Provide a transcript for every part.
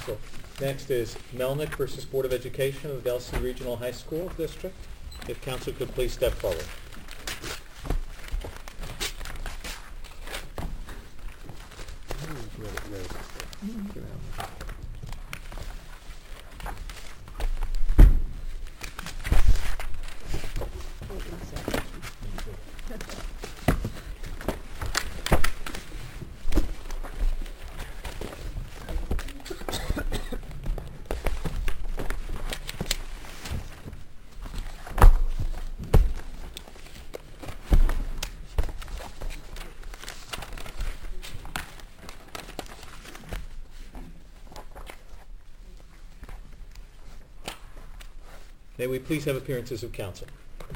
counsel. Next is Melnick versus Board of Education of Delsea Regional High School District. If counsel could please step forward. May we please have appearances of counsel?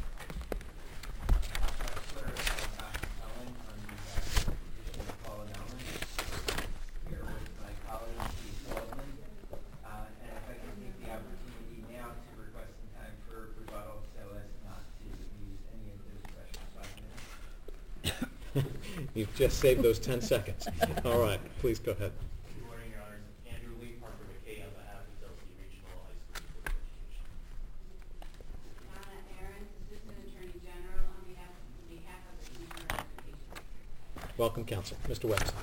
You've just saved those 10 seconds. All right, please go ahead. Good morning, Your Honors. Andrew Lee, Parker McKay, on behalf of Delsea Regional High School Board of Education. Donna Ahrens, Assistant Attorney General, on behalf of the Commissioner of Education. Welcome, counsel. Mr. Webster.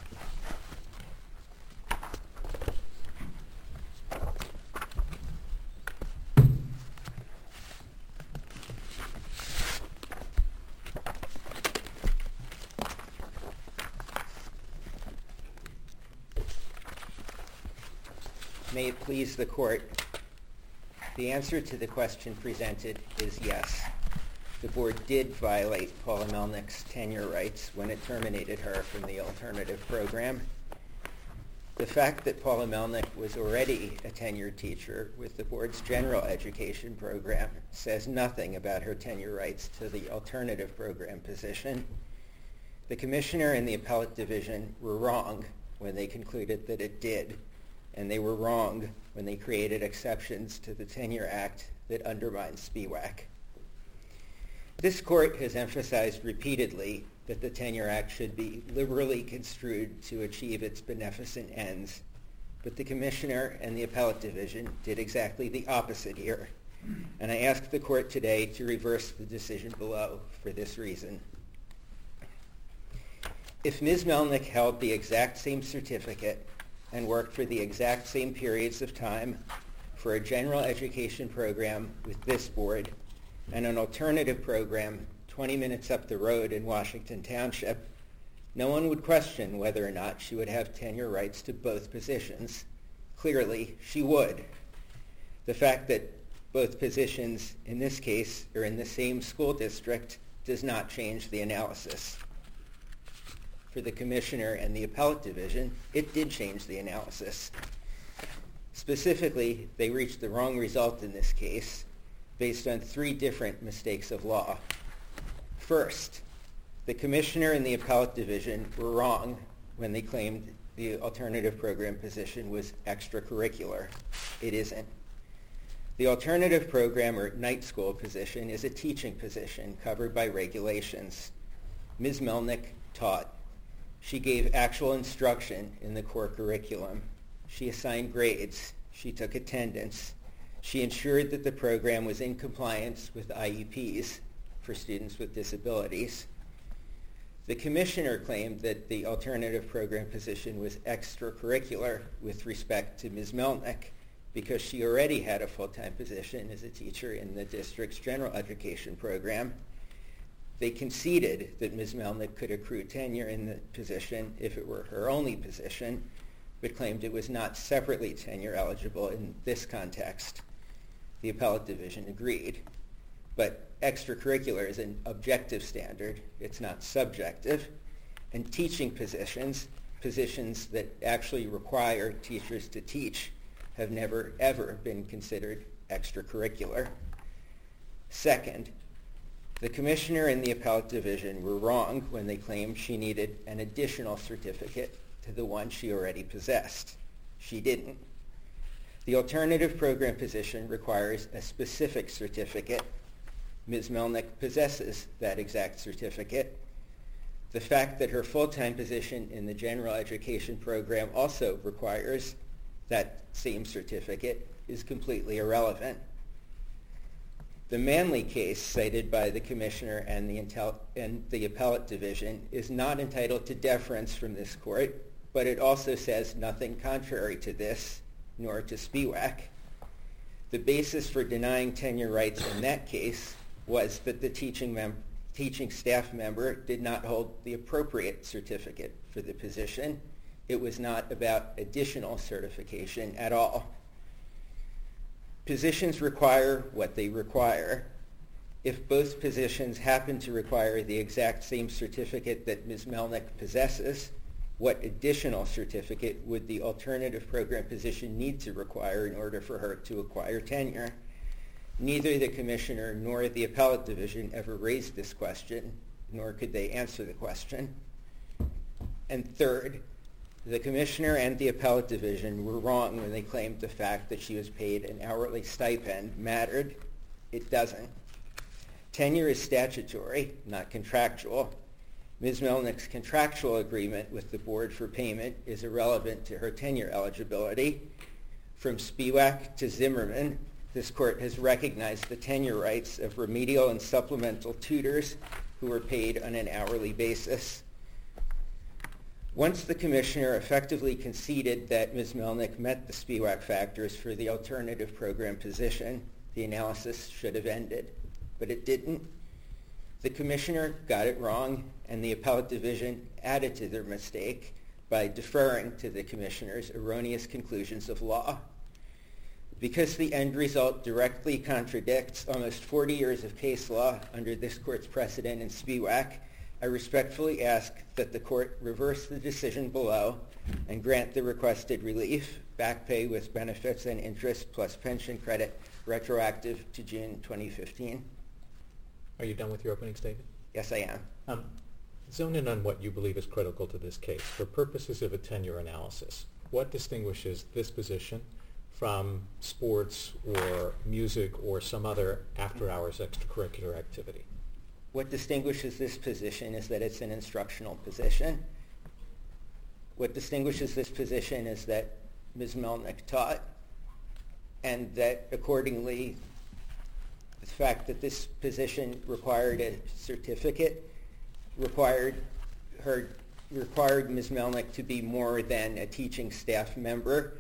May it please the court, the answer to the question presented is yes. The board did violate Paula Melnick's tenure rights when it terminated her from the alternative program. The fact that Paula Melnick was already a tenured teacher with the board's general education program says nothing about her tenure rights to the alternative program position. The commissioner and the appellate division were wrong when they concluded that it did, and they were wrong when they created exceptions to the Tenure Act that undermines SPWAC. This court has emphasized repeatedly that the Tenure Act should be liberally construed to achieve its beneficent ends, but the commissioner and the appellate division did exactly the opposite here, and I ask the court today to reverse the decision below for this reason. If Ms. Melnick held the exact same certificate and worked for the exact same periods of time for a general education program with this board and an alternative program 20 minutes up the road in Washington Township, no one would question whether or not she would have tenure rights to both positions. Clearly, she would. The fact that both positions in this case are in the same school district does not change the analysis. For the commissioner and the appellate division, it did change the analysis. Specifically, they reached the wrong result in this case based on three different mistakes of law. First, the commissioner and the appellate division were wrong when they claimed the alternative program position was extracurricular. It isn't. The alternative program or night school position is a teaching position covered by regulations. Ms. Melnick taught. She gave actual instruction in the core curriculum. She assigned grades. She took attendance. She ensured that the program was in compliance with IEPs for students with disabilities. The commissioner claimed that the alternative program position was extracurricular with respect to Ms. Melnick because she already had a full-time position as a teacher in the district's general education program. They conceded that Ms. Melnick could accrue tenure in the position if it were her only position, but claimed it was not separately tenure eligible in this context. The appellate division agreed. But extracurricular is an objective standard. It's not subjective. And teaching positions that actually require teachers to teach, have never, ever been considered extracurricular. Second, the commissioner and the appellate division were wrong when they claimed she needed an additional certificate to the one she already possessed. She didn't. The alternative program position requires a specific certificate. Ms. Melnick possesses that exact certificate. The fact that her full-time position in the general education program also requires that same certificate is completely irrelevant. The Manley case cited by the Commissioner and the Appellate Division is not entitled to deference from this court, but it also says nothing contrary to this, nor to SPIWAC. The basis for denying tenure rights in that case was that the teaching staff member did not hold the appropriate certificate for the position. It was not about additional certification at all. Positions require what they require. If both positions happen to require the exact same certificate that Ms. Melnick possesses, what additional certificate would the alternative program position need to require in order for her to acquire tenure? Neither the Commissioner nor the Appellate Division ever raised this question, nor could they answer the question. And third, the Commissioner and the Appellate Division were wrong when they claimed the fact that she was paid an hourly stipend mattered. It doesn't. Tenure is statutory, not contractual. Ms. Melnick's contractual agreement with the Board for payment is irrelevant to her tenure eligibility. From SPIWAC to Zimmerman, this court has recognized the tenure rights of remedial and supplemental tutors who are paid on an hourly basis. Once the Commissioner effectively conceded that Ms. Melnick met the SPIWAC factors for the alternative program position, the analysis should have ended. But it didn't. The Commissioner got it wrong, and the Appellate Division added to their mistake by deferring to the Commissioner's erroneous conclusions of law. Because the end result directly contradicts almost 40 years of case law under this court's precedent in SPIWAC, I respectfully ask that the court reverse the decision below and grant the requested relief, back pay with benefits and interest plus pension credit, retroactive to June 2015. Are you done with your opening statement? Yes, I am. Zone in on what you believe is critical to this case. For purposes of a tenure analysis, what distinguishes this position from sports or music or some other after-hours extracurricular activity? What distinguishes this position is that it's an instructional position. What distinguishes this position is that Ms. Melnick taught, and that accordingly, the fact that this position required a certificate required Ms. Melnick to be more than a teaching staff member,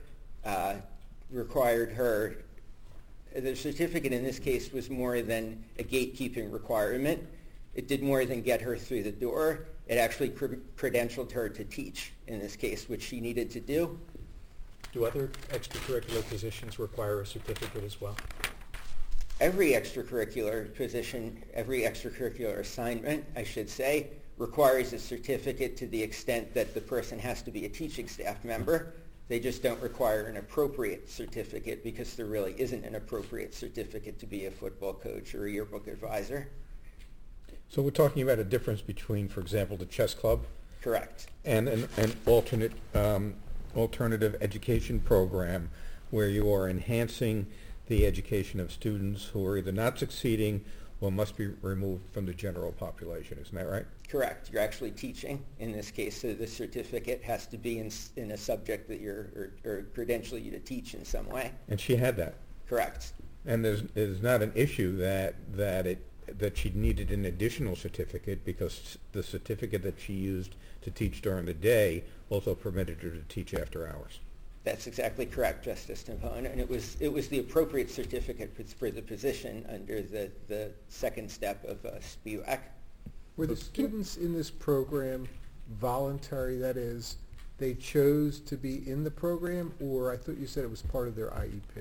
the certificate in this case was more than a gatekeeping requirement. It did more than get her through the door. It actually credentialed her to teach in this case, which she needed to do. Do other extracurricular positions require a certificate as well? Every extracurricular position, every extracurricular assignment, I should say, requires a certificate to the extent that the person has to be a teaching staff member. They just don't require an appropriate certificate because there really isn't an appropriate certificate to be a football coach or a yearbook advisor. So we're talking about a difference between, for example, the chess club? Correct. And an alternative education program where you are enhancing the education of students who are either not succeeding or must be removed from the general population. Isn't that right? Correct. You're actually teaching in this case, so the certificate has to be in a subject that or credential you to teach in some way. And she had that. Correct. And there's not an issue that she needed an additional certificate because the certificate that she used to teach during the day also permitted her to teach after hours. That's exactly correct, Justice Navone, and it was the appropriate certificate for the position under the second step of SPIWAC. Were the students in this program voluntary? That is, they chose to be in the program, or I thought you said it was part of their IEP?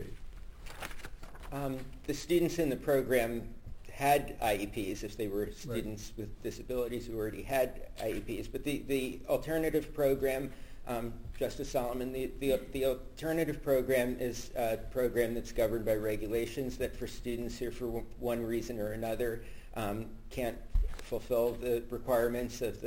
The students in the program had IEPs if they were students with disabilities who already had IEPs, but the alternative program, Justice Solomon, the alternative program is a program that's governed by regulations that for students who for one reason or another can't fulfill the requirements of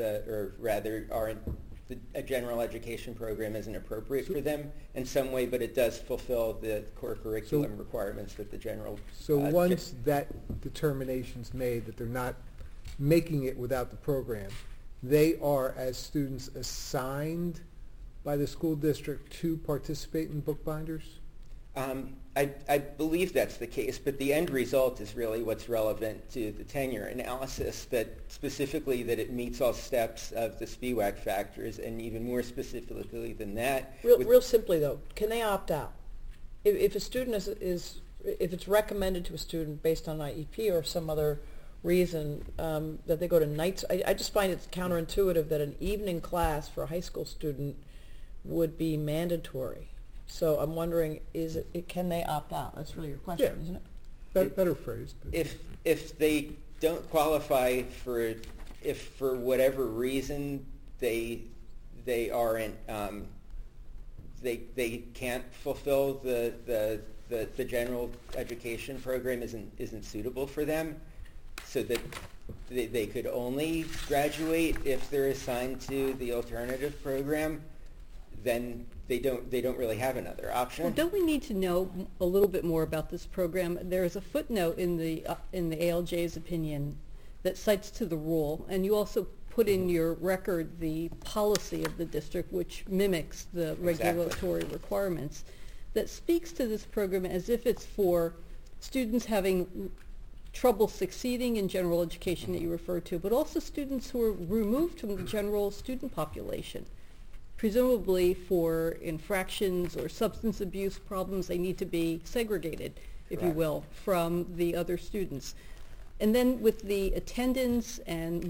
a general education program isn't appropriate for them in some way, but it does fulfill the core curriculum requirements that the general... So once that determination's made that they're not making it without the program, they are, as students, assigned by the school district to participate in bookbinders? I believe that's the case, but the end result is really what's relevant to the tenure analysis, that specifically that it meets all steps of the SPIWAC factors, and even more specifically than that. Real simply though, can they opt out? If a student if it's recommended to a student based on IEP or some other reason that they go to nights, I just find it counterintuitive that an evening class for a high school student would be mandatory. So I'm wondering, can they opt out? That's really your question, Yeah. isn't it? Better phrased. but- If they don't qualify if for whatever reason they aren't, they can't fulfill the general education program isn't suitable for them, so that they could only graduate if they're assigned to the alternative program, then they don't really have another option. Well, don't we need to know a little bit more about this program? There is a footnote in the ALJ's opinion that cites to the rule, and you also put in your record the policy of the district, which mimics the regulatory requirements, that speaks to this program as if it's for students having trouble succeeding in general education that you referred to, but also students who are removed from the general student population. Presumably for infractions or substance abuse problems, they need to be segregated, if you Correct. will, from the other students. And then with the attendance and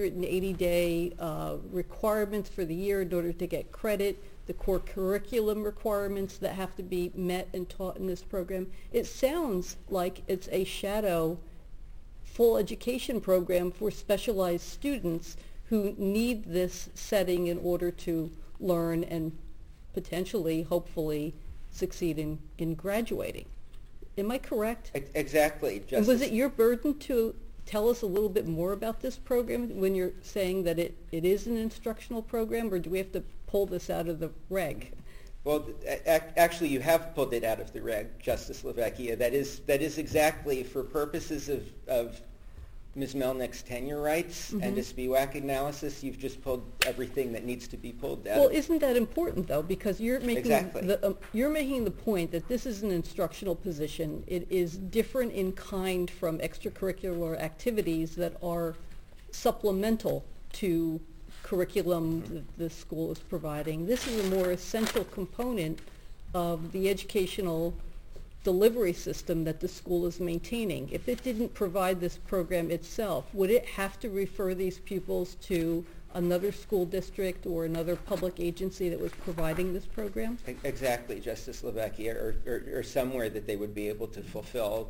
180-day requirements for the year in order to get credit, the core curriculum requirements that have to be met and taught in this program, it sounds like it's a shadow full education program for specialized students who need this setting in order to learn and potentially, hopefully, succeed in graduating. Am I correct? Exactly. And Justice. was it your burden to tell us a little bit more about this program when you're saying that it is an instructional program, or do we have to pull this out of the reg? Well, actually, you have pulled it out of the reg, Justice Lavecchia. That is exactly for purposes of Ms. Melnick's tenure rights and a SPIWAC analysis. You've just pulled everything that needs to be pulled out. Well, isn't that important though? Because you're making Exactly. you're making the point that this is an instructional position. It is different in kind from extracurricular activities that are supplemental to curriculum that the school is providing. This is a more essential component of the educational delivery system that the school is maintaining. If it didn't provide this program itself, would it have to refer these pupils to another school district or another public agency that was providing this program? Exactly, Justice Lavecchia, or somewhere that they would be able to fulfill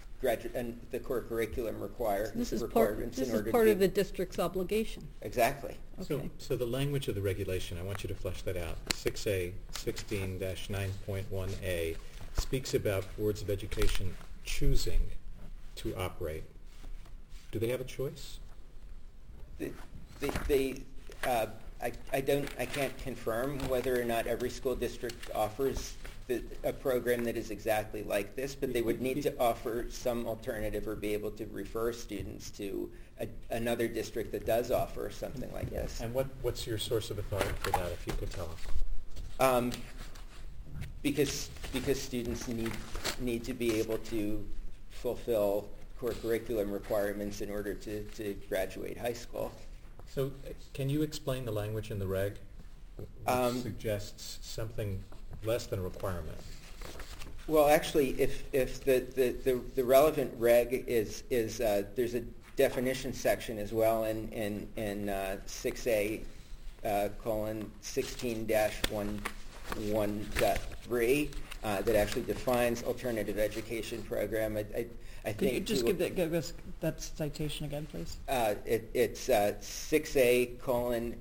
and the core curriculum This is requirements in order to part be... of the district's obligation. Exactly. Okay. So the language of the regulation, I want you to flesh that out. 6A, 16-9.1A, speaks about boards of education choosing to operate. Do they have a choice? I can't confirm whether or not every school district offers a program that is exactly like this, but they would need to offer some alternative or be able to refer students to another district that does offer something like this. And what's your source of authority for that, if you could tell us? Because students need to be able to fulfill core curriculum requirements in order to graduate high school. So can you explain the language in the reg, which suggests something less than a requirement? Well, actually, if the relevant reg is there's a definition section as well in 6A colon 16-1.3 that actually defines alternative education program. I think Could you just give us that citation again, please? It's 6A colon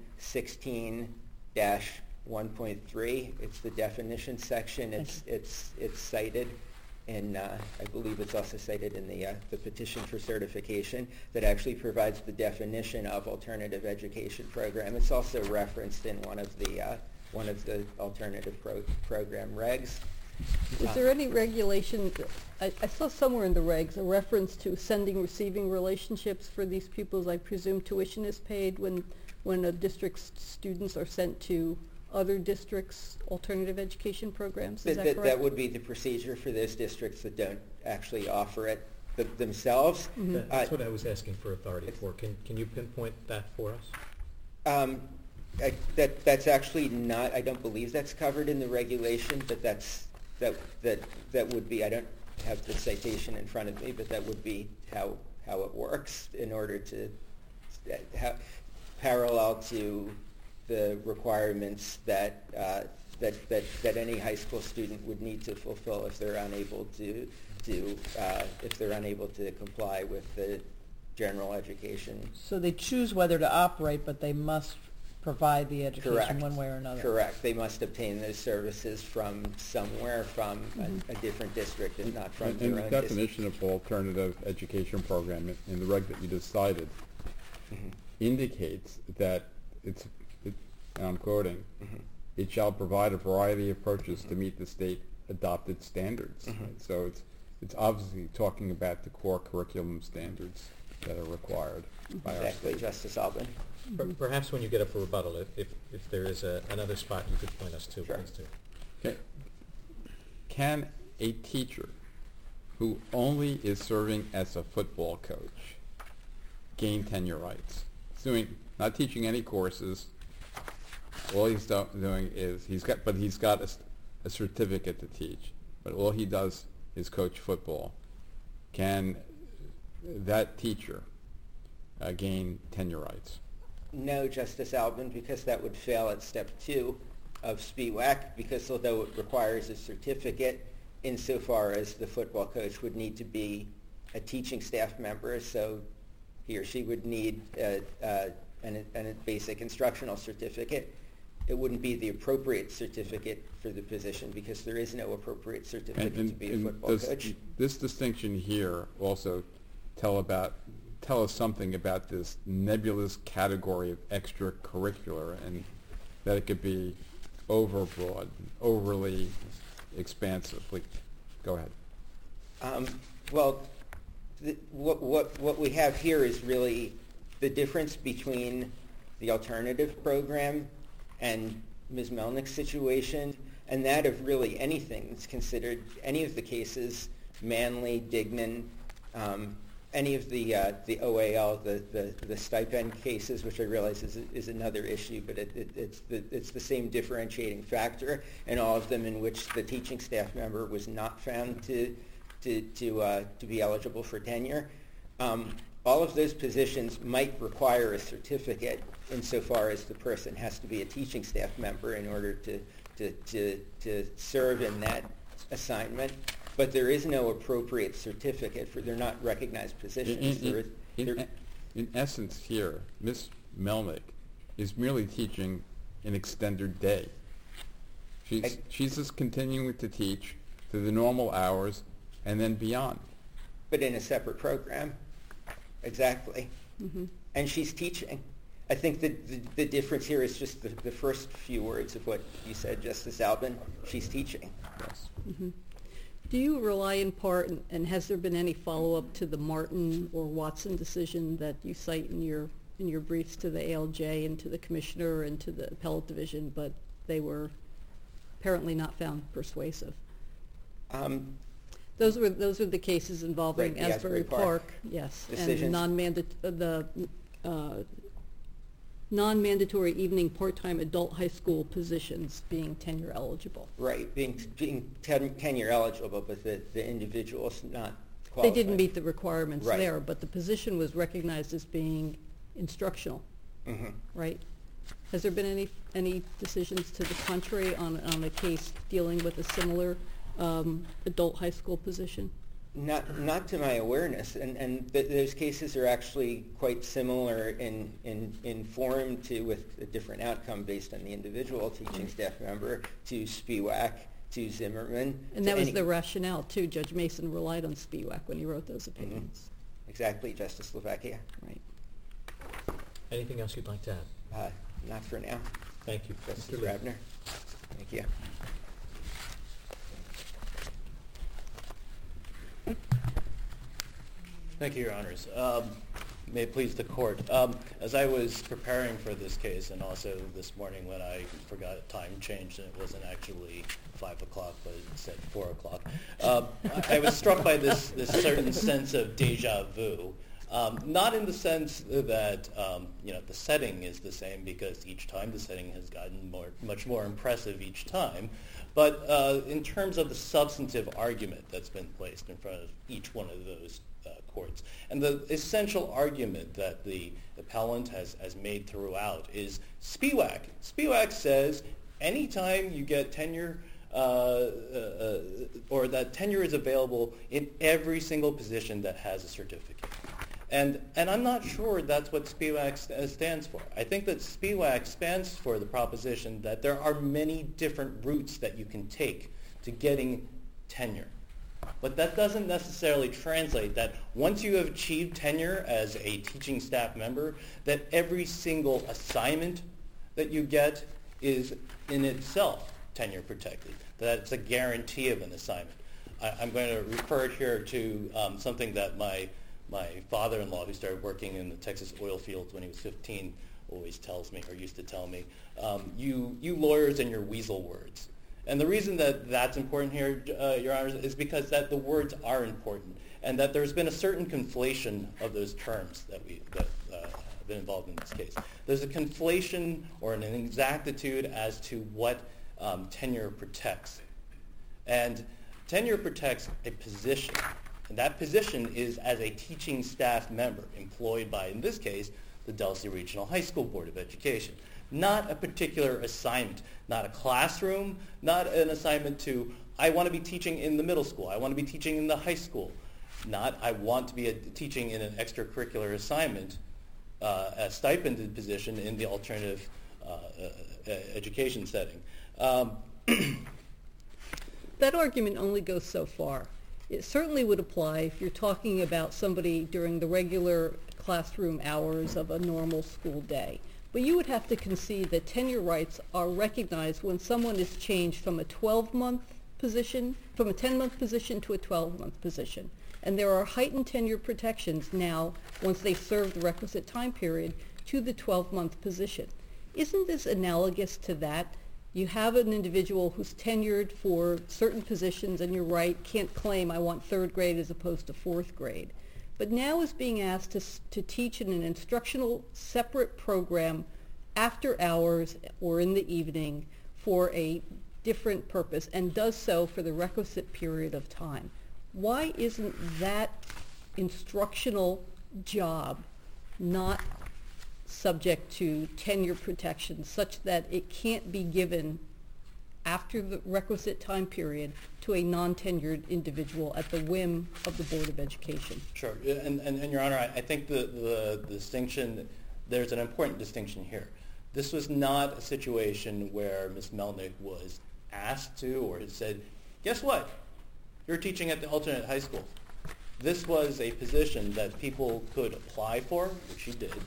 16-1.3. It's the definition section. It's cited, and I believe it's also cited in the petition for certification that actually provides the definition of alternative education program. It's also referenced in one of the alternative program regs. Is there any regulation, I saw somewhere in the regs a reference to sending-receiving relationships for these pupils. I presume tuition is paid when a district's students are sent to other districts' alternative education programs, is that correct? That would be the procedure for those districts that don't actually offer it themselves. That's what I was asking for authority for. Can you pinpoint that for us? That's actually not, I don't believe that's covered in the regulation, but that would be, I don't have the citation in front of me, but that would be how it works in order to parallel to the requirements that any high school student would need to fulfill if they're unable to comply with the general education. So they choose whether to operate, but they must provide the education Correct. one way or another. Correct. They must obtain those services from somewhere, from a different district and not from their And the own definition of alternative education program in the reg that you just cited indicates that and I'm quoting, it shall provide a variety of approaches to meet the state adopted standards. Right? So it's obviously talking about the core curriculum standards that are required by our Exactly, state. Justice Albin. Perhaps when you get up for rebuttal, if there is another spot you could point us to, Sure. please do. Okay. Can a teacher who only is serving as a football coach gain tenure rights? Not teaching any courses. All he's doing is he's got a certificate to teach, but all he does is coach football. Can that teacher gain tenure rights? No, Justice Albin, because that would fail at step 2 of SPIWAC, because although it requires a certificate, insofar as the football coach would need to be a teaching staff member, so he or she would need a basic instructional certificate. It wouldn't be the appropriate certificate for the position because there is no appropriate certificate to be a football does coach. this distinction here also tell us something about this nebulous category of extracurricular, and that it could be overbroad, overly expansive? Please, go ahead. Well, what we have here is really the difference between the alternative program and Ms. Melnick's situation, and that of really anything that's considered, any of the cases, Manley, Dignan, any of the OAL, the stipend cases, which I realize is another issue, but it's the same differentiating factor, and all of them in which the teaching staff member was not found to be eligible for tenure. All of those positions might require a certificate insofar as the person has to be a teaching staff member in order to serve in that assignment. But there is no appropriate certificate for, they're not recognized positions. In essence here, Ms. Melnick is merely teaching an extended day. She's just continuing to teach to the normal hours and then beyond. But in a separate program. Exactly. And she's teaching. I think that the difference here is just the first few words of what you said, Justice Albin. She's teaching. Yes. Do you rely in part, and has there been any follow-up to the Martin or Watson decision that you cite in your briefs to the ALJ and to the Commissioner and to the Appellate Division, but they were apparently not found persuasive? Those were the cases involving Right, the Asbury Asbury Park, yes, decisions. and the non-mandatory evening part-time adult high school positions being tenure eligible. Right, being tenure eligible, but the individual's not They qualified. didn't meet the requirements Right. there, but the position was recognized as being instructional, right? Has there been any decisions to the contrary on a case dealing with a similar adult high school position? Not to my awareness, and those cases are actually quite similar in form with a different outcome based on the individual teaching staff member, to SPIWAC, to Zimmerman. And to that was any- the rationale, too. Judge Mason relied on SPIWAC when he wrote those opinions. Exactly, Justice Slovakia. Right. Anything else you'd like to add? Not for now. Thank you. Justice Mr. Lee. Rabner. Thank you. Thank you, Your Honors. May it please the court. As I was preparing for this case, and also this morning when I forgot time changed and it wasn't actually 5 o'clock, but it said 4 o'clock, I was struck by this certain sense of deja vu. Not in the sense that the setting is the same, because each time the setting has gotten much more impressive each time, but in terms of the substantive argument that's been placed in front of each one of those courts. And the essential argument that the appellant has made throughout is SPIWAC. SPIWAC says anytime you get tenure, or that tenure is available in every single position that has a certificate. And I'm not sure that's what SPIWAC stands for. I think that SPIWAC stands for the proposition that there are many different routes that you can take to getting tenure. But that doesn't necessarily translate that once you have achieved tenure as a teaching staff member, that every single assignment that you get is in itself tenure protected, that it's a guarantee of an assignment. I'm going to refer here to something that my father-in-law, who started working in the Texas oil fields when he was 15, always tells me, or used to tell me, you lawyers and your weasel words. And the reason that that's important here, Your Honors, is because that the words are important, and that there's been a certain conflation of those terms that have been involved in this case. There's a conflation or an inexactitude as to what tenure protects. And tenure protects a position, and that position is as a teaching staff member employed by, in this case, the Delsea Regional High School Board of Education. Not a particular assignment, not a classroom, not an assignment to, I want to be teaching in the middle school, I want to be teaching in the high school, not I want to be teaching in an extracurricular assignment, a stipended position in the alternative education setting. That argument only goes so far. It certainly would apply if you're talking about somebody during the regular classroom hours of a normal school day. But you would have to concede that tenure rights are recognized when someone is changed from a 12-month position, from a 10-month position to a 12-month position. And there are heightened tenure protections now, once they serve the requisite time period, to the 12-month position. Isn't this analogous to that? You have an individual who's tenured for certain positions, and you're right, can't claim I want third grade as opposed to fourth grade. But now is being asked to teach in an instructional separate program after hours or in the evening for a different purpose, and does so for the requisite period of time. Why isn't that instructional job not subject to tenure protection such that it can't be given after the requisite time period to a non-tenured individual at the whim of the Board of Education? Sure, and Your Honor, I think the distinction, there's an important distinction here. This was not a situation where Ms. Melnick was asked to or had said, guess what, you're teaching at the alternate high school. This was a position that people could apply for, which she did,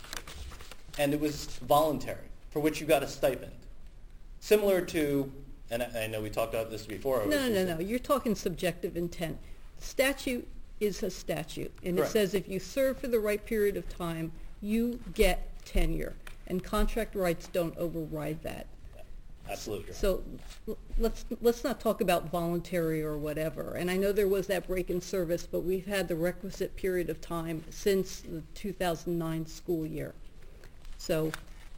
and it was voluntary, for which you got a stipend. Similar to, and I know we talked about this before. No. You're talking subjective intent. Statute is a statute, and Correct. It says if you serve for the right period of time, you get tenure, and contract rights don't override that. Absolutely. So let's not talk about voluntary or whatever. And I know there was that break in service, but we've had the requisite period of time since the 2009 school year. So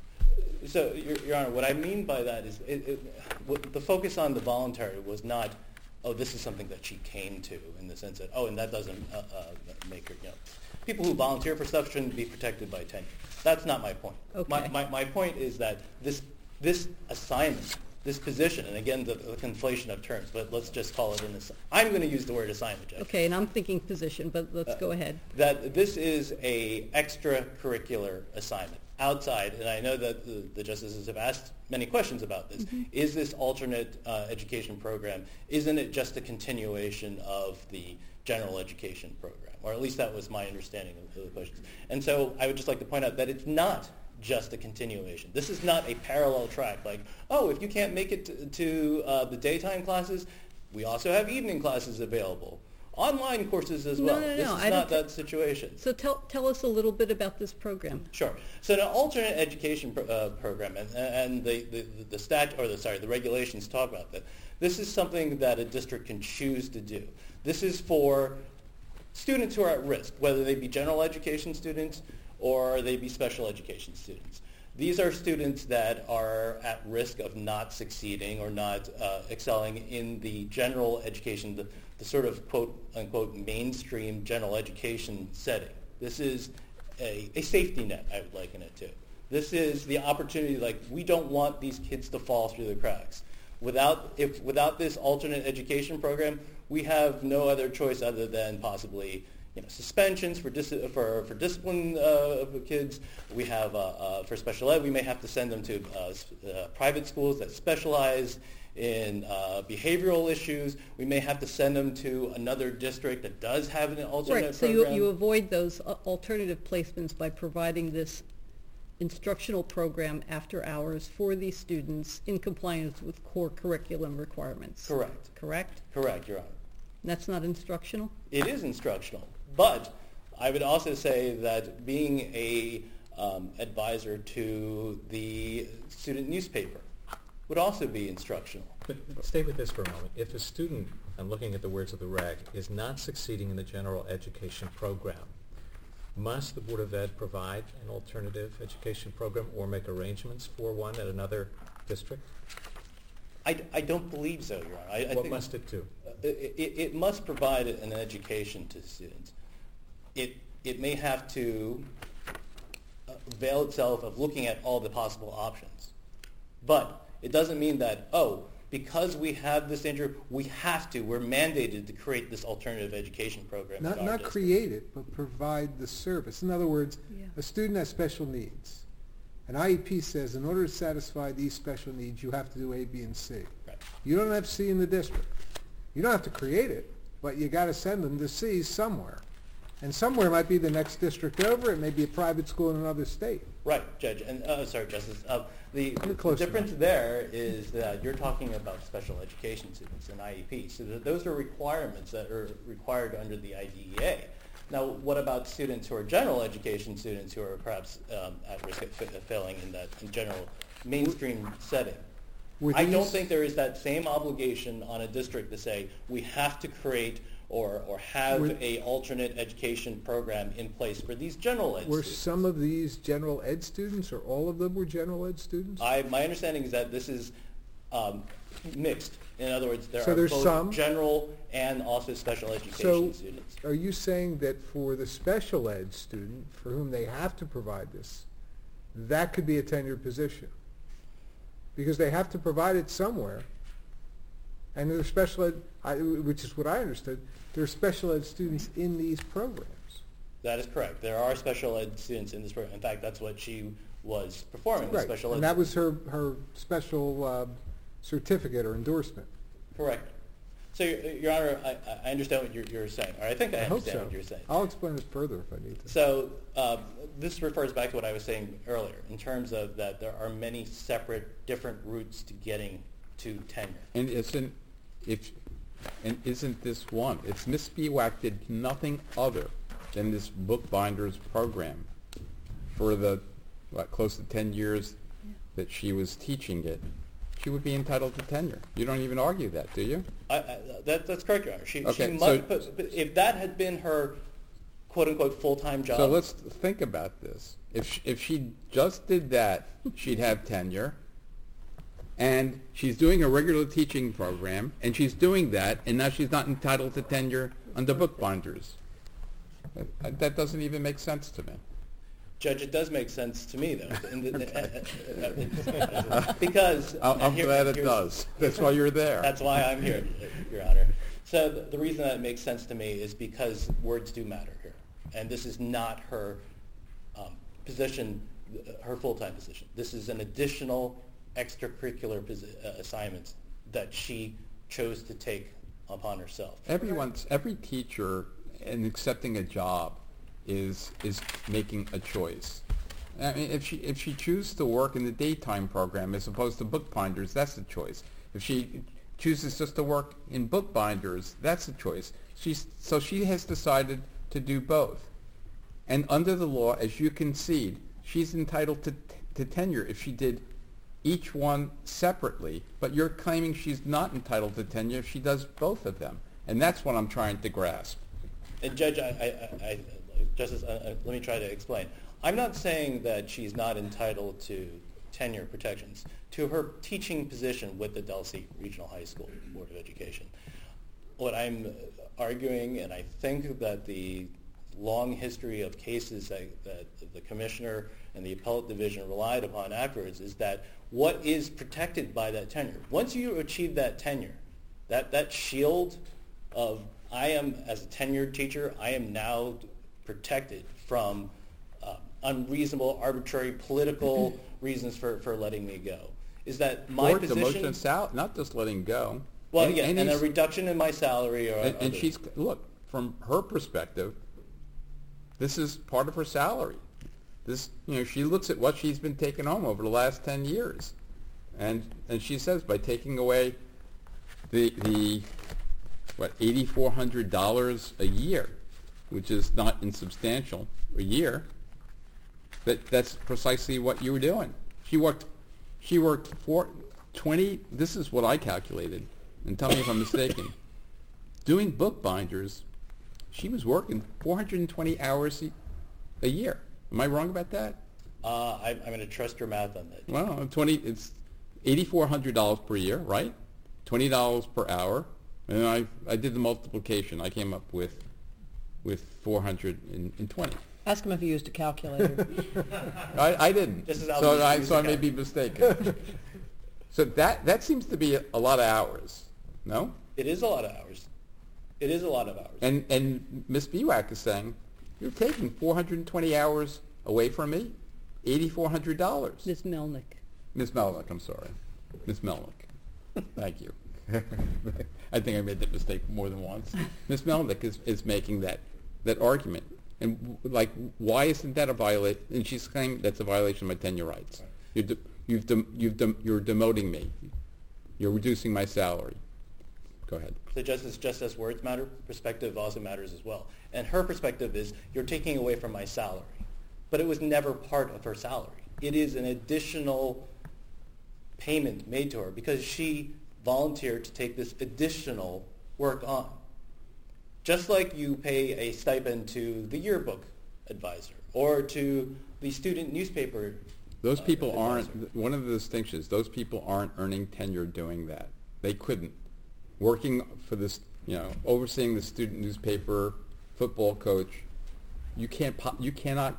Your Honor, what I mean by that is the focus on the voluntary was not, oh, this is something that she came to, in the sense that, oh, and that doesn't make her, people who volunteer for stuff shouldn't be protected by tenure. That's not my point. Okay. My point is that this assignment, this position, and again, the conflation of terms, but let's just call it I'm going to use the word assignment, Judge. okay, and I'm thinking position, but let's go ahead. That this is a extracurricular assignment outside, and I know that the justices have asked many questions about this. Mm-hmm. Is this alternate education program, isn't it just a continuation of the general education program? Or at least that was my understanding of the questions. And so I would just like to point out that it's not just a continuation. This is not a parallel track, like, oh, if you can't make it to the daytime classes, we also have evening classes available. online courses as No, well. no, This no, is I don't not thi- that situation. So tell us a little bit about this program. Sure. So the alternate education program and the regulations talk about that. This is something that a district can choose to do. This is for students who are at risk, whether they be general education students or they be special education students. These are students that are at risk of not succeeding or not excelling in the general education, the sort of quote-unquote mainstream general education setting. This is a safety net, I would liken it to. This is the opportunity, like, we don't want these kids to fall through the cracks. Without this alternate education program, we have no other choice other than possibly suspensions for discipline of kids. We have for special ed, we may have to send them to private schools that specialize in behavioral issues. We may have to send them to another district that does have an alternate Right, so program. you avoid those alternative placements by providing this instructional program after hours for these students in compliance with core curriculum requirements. Correct. Correct? Correct, Your Honor. That's not instructional? It is instructional, but I would also say that being a advisor to the student newspaper would also be instructional. But stay with this for a moment. If a student, I'm looking at the words of the reg, is not succeeding in the general education program, must the Board of Ed provide an alternative education program or make arrangements for one at another district? I don't believe so, Your Honor. I What think must it do? it must provide an education to students. It may have to avail itself of looking at all the possible options. But it doesn't mean that, because we have this danger, we're mandated to create this alternative education program. in our Not district. create it, but provide the service. In other words, Yeah. a student has special needs. An IEP says in order to satisfy these special needs, you have to do A, B, and C. Right. You don't have C in the district. You don't have to create it, but you got to send them to C somewhere. And somewhere might be the next district over. It may be a private school in another state. Right, Judge. And sorry, Justice. The You're close difference enough. there is that you're talking about special education students and IEP. So those are requirements that are required under the IDEA. Now, what about students who are general education students who are perhaps at risk of failing in that general mainstream setting? Were I don't these- think there is that same obligation on a district to say we have to create or have Were- a alternate education program in place for these general ed Were students. some of these general ed students, or all of them were general ed students? My understanding is that this is mixed. In other words, there So are there's both some? general and also special education So students. are you saying that for the special ed student, for whom they have to provide this, that could be a tenured position? Because they have to provide it somewhere. And there's special ed, which is what I understood, there are special ed students in these programs. That is correct. There are special ed students in this program. In fact, that's what she was performing, with Right, special ed. and that was her special certificate or endorsement. Correct. So, Your Honor, I understand what you're saying, or I think I I hope understand so. what you're saying. I'll explain it further if I need to. So this refers back to what I was saying earlier, in terms of that there are many separate, different routes to getting to tenure. And isn't this one? It's Miss Spiewak did nothing other than this bookbinders program for the close to 10 years that she was teaching it. She would be entitled to tenure. You don't even argue that, do you? That's correct, Your Honor. She Okay, must, so- but if that had been her quote-unquote full-time job. So let's think about this. If she just did that, she'd have tenure. And she's doing a regular teaching program, and she's doing that, and now she's not entitled to tenure under bookbinders. That doesn't even make sense to me. Judge, it does make sense to me, though. Because... I'm here- glad it here's- does. That's why you're there. That's why I'm here, Your Honor. So the reason that it makes sense to me is because words do matter here. And this is not her position, her full-time position. This is an additional extracurricular assignments that she chose to take upon herself. Every teacher in accepting a job is making a choice. I mean, if she chooses to work in the daytime program as opposed to bookbinders, that's a choice. If she chooses just to work in bookbinders, that's a choice. So she has decided to do both. And under the law, as you concede, she's entitled to tenure if she did each one separately, but you're claiming she's not entitled to tenure if she does both of them. And that's what I'm trying to grasp. And Judge, Justice, let me try to explain. I'm not saying that she's not entitled to tenure protections to her teaching position with the Delsey Regional High School Board of Education. What I'm arguing, and I think that the long history of cases that the Commissioner and the Appellate Division relied upon afterwards, is that what is protected by that tenure? Once you achieve that tenure, that shield of, I am, as a tenured teacher, I am now protected from unreasonable, arbitrary, political reasons for letting me go. Is that my or position? Demotion of salary, not just letting go. Well, and a reduction in my salary. And she's, look, from her perspective, this is part of her salary. This, she looks at what she's been taking home over the last 10 years. And she says by taking away the $8,400 a year, which is not insubstantial a year, that's precisely what you were doing. She worked 20, this is what I calculated, and tell me if I'm mistaken. Doing bookbinders, she was working 420 hours a year. Am I wrong about that? I'm going to trust your math on that. Well, it's $8,400 per year, right? $20 per hour. And I did the multiplication. I came up with 420. Ask him if he used a calculator. I didn't. Just as So I may be mistaken. So that seems to be a lot of hours, no? It is a lot of hours. It is a lot of hours. And Ms. Biwak is saying, you're taking 420 hours away from me, $8,400. Ms. Melnick. Ms. Melnick, I'm sorry. Ms. Melnick. Thank you. I think I made that mistake more than once. Ms. Melnick is making that argument. And why isn't that a violation? And she's saying that's a violation of my tenure rights. You're demoting me. You're reducing my salary. Go ahead. So just as words matter, perspective also matters as well. And her perspective is, you're taking away from my salary. But it was never part of her salary. It is an additional payment made to her because she volunteered to take this additional work on. Just like you pay a stipend to the yearbook advisor or to the student newspaper Those people advisor. aren't, one of the distinctions, those people aren't earning tenure doing that. They couldn't. Working for this, overseeing the student newspaper, football coach, you cannot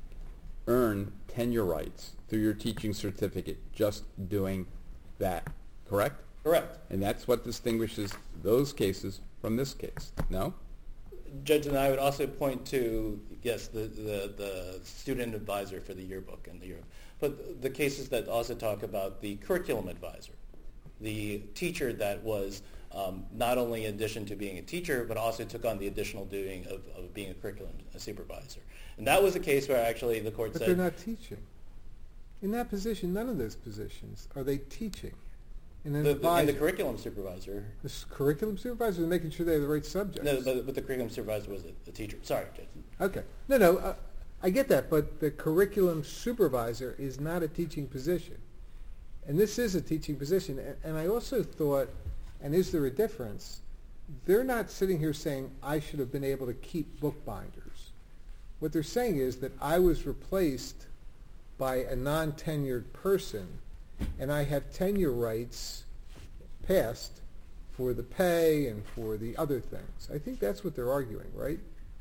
earn tenure rights through your teaching certificate just doing that, correct? Correct. And that's what distinguishes those cases from this case, no? Judge, and I would also point to, yes, the student advisor for the yearbook and the yearbook, but the cases that also talk about the curriculum advisor, the teacher that was not only in addition to being a teacher, but also took on the additional duty of being a curriculum supervisor. And that was a case where actually the court But said... they're not teaching. In that position, none of those positions are they teaching. And And the curriculum supervisor... The curriculum supervisor is making sure they have the right subjects. No, but the curriculum supervisor was a teacher. Sorry, Judge. Okay. No, I get that, but the curriculum supervisor is not a teaching position. And this is a teaching position. And I also thought, and is there a difference, they're not sitting here saying, I should have been able to keep bookbinders. What they're saying is that I was replaced by a non-tenured person, and I have tenure rights passed for the pay and for the other things. I think that's what they're arguing, right?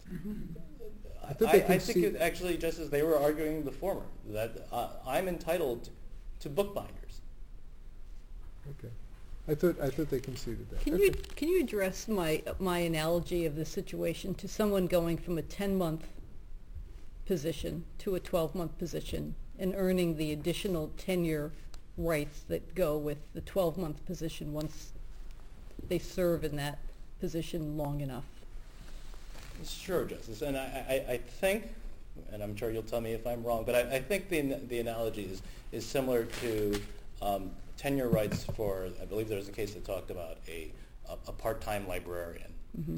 I think actually, just as they were arguing the former, that I'm entitled to bookbinders. Okay. I thought they conceded that. Can you address my analogy of the situation to someone going from a 10-month position to a 12-month position and earning the additional tenure rights that go with the 12-month position once they serve in that position long enough? Sure, Justice. And I think, and I'm sure you'll tell me if I'm wrong, but I think the analogy is similar to tenure rights for, I believe there was a case that talked about a part-time librarian.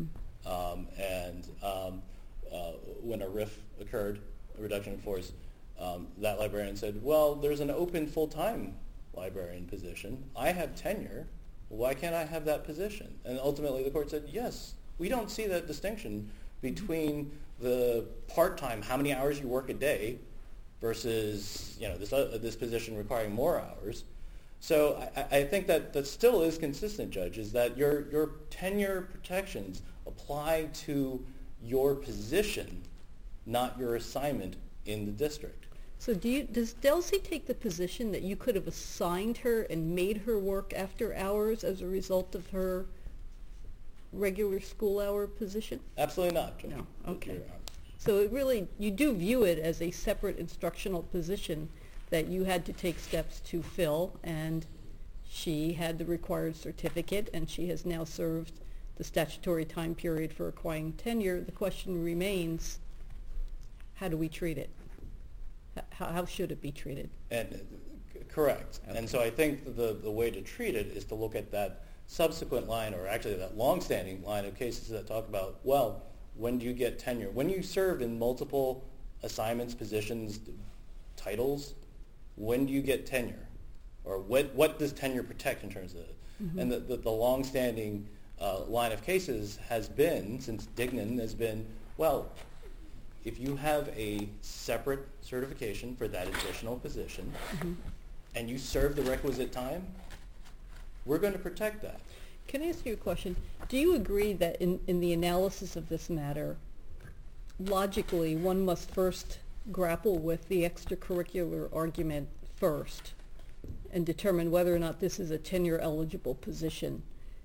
When a RIF occurred, a reduction in force, that librarian said, well, there's an open full-time librarian position. I have tenure. Why can't I have that position? And ultimately the court said, yes, we don't see that distinction between the part-time, how many hours you work a day, versus this position requiring more hours. So I think that still is consistent, Judge, is that your tenure protections apply to your position, not your assignment in the district. So does Delsey take the position that you could have assigned her and made her work after hours as a result of her regular school hour position? Absolutely not, Judge. No, okay. So it really, you do view it as a separate instructional position that you had to take steps to fill, and she had the required certificate, and she has now served the statutory time period for acquiring tenure. The question remains, how do we treat it? How should it be treated? And correct. Okay. And so I think the way to treat it is to look at that subsequent line, or actually that long-standing line of cases that talk about, well, when do you get tenure? When you serve in multiple assignments, positions, titles, when do you get tenure? Or what does tenure protect in terms of it? Mm-hmm. And the long-standing line of cases has been, since Dignan, has been, well, if you have a separate certification for that additional position, mm-hmm. and you serve the requisite time, we're going to protect that. Can I ask you a question? Do you agree that in the analysis of this matter, logically, one must first grapple with the extracurricular argument first and determine whether or not this is a tenure-eligible position,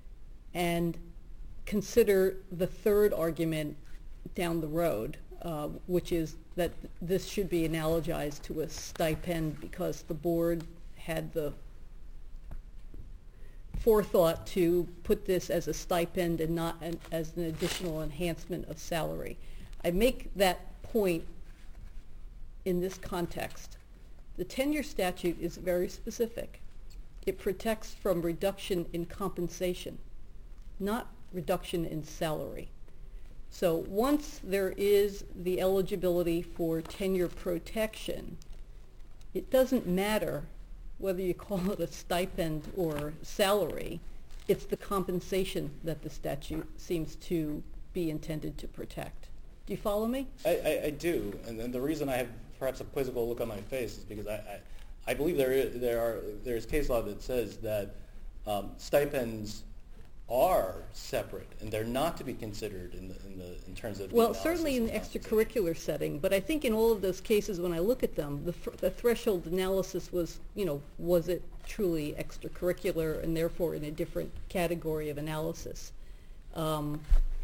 and consider the third argument down the road, which is that this should be analogized to a stipend because the board had the forethought to put this as a stipend and not as an additional enhancement of salary. I make that point in this context. The tenure statute is very specific. It protects from reduction in compensation, not reduction in salary. So once there is the eligibility for tenure protection, it doesn't matter whether you call it a stipend or salary. It's the compensation that the statute seems to be intended to protect. Do you follow me? I do, and the reason I have perhaps a quizzical look on my face is because I believe there's case law that says that stipends are separate and they're not to be considered in terms of the well, certainly in the extracurricular setting, but I think in all of those cases when I look at them, the threshold analysis was, was it truly extracurricular and therefore in a different category of analysis. And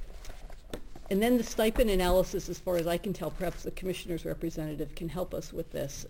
then the stipend analysis, as far as I can tell, perhaps the commissioner's representative can help us with this,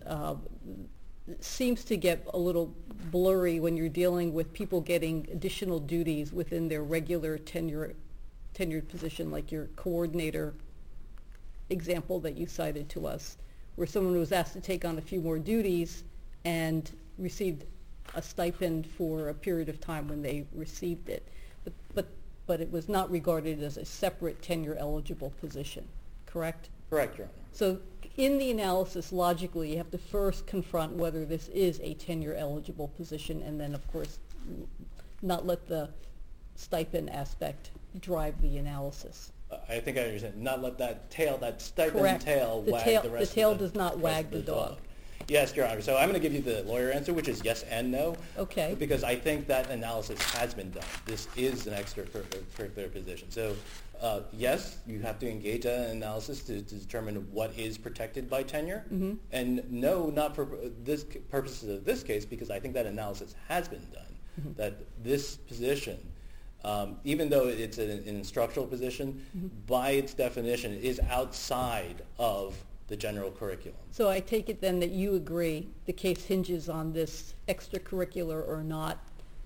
seems to get a little blurry when you're dealing with people getting additional duties within their regular tenured position, like your coordinator example that you cited to us, where someone was asked to take on a few more duties and received a stipend for a period of time when they received it. But it was not regarded as a separate tenure-eligible position, correct? Correct, Your Honor. So in the analysis, logically, you have to first confront whether this is a tenure-eligible position, and then, of course, not let the stipend aspect drive the analysis. I think I understand. Not let that stipend Correct. Tail the wag tail, the rest the tail of the does not wag the dog. Yes, Your Honor. So I'm going to give you the lawyer answer, which is yes and no. Okay. Because I think that analysis has been done. This is an extracurricular position. So yes, you have to engage that analysis to determine what is protected by tenure. Mm-hmm. And no, not for this purposes of this case, because I think that analysis has been done. Mm-hmm. That this position, even though it's an instructional position, mm-hmm. by its definition is outside of the general curriculum. So I take it then that you agree the case hinges on this extracurricular or not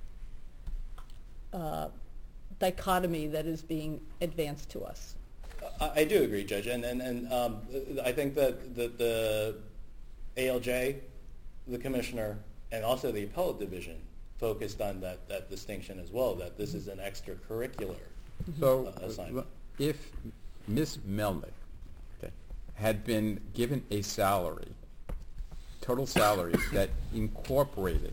dichotomy that is being advanced to us. I do agree, Judge, and I think that the ALJ, the Commissioner, and also the Appellate Division focused on that distinction as well, that this is an extracurricular So, assignment. if Ms. Melnick, okay, had been given a salary, total salary that incorporated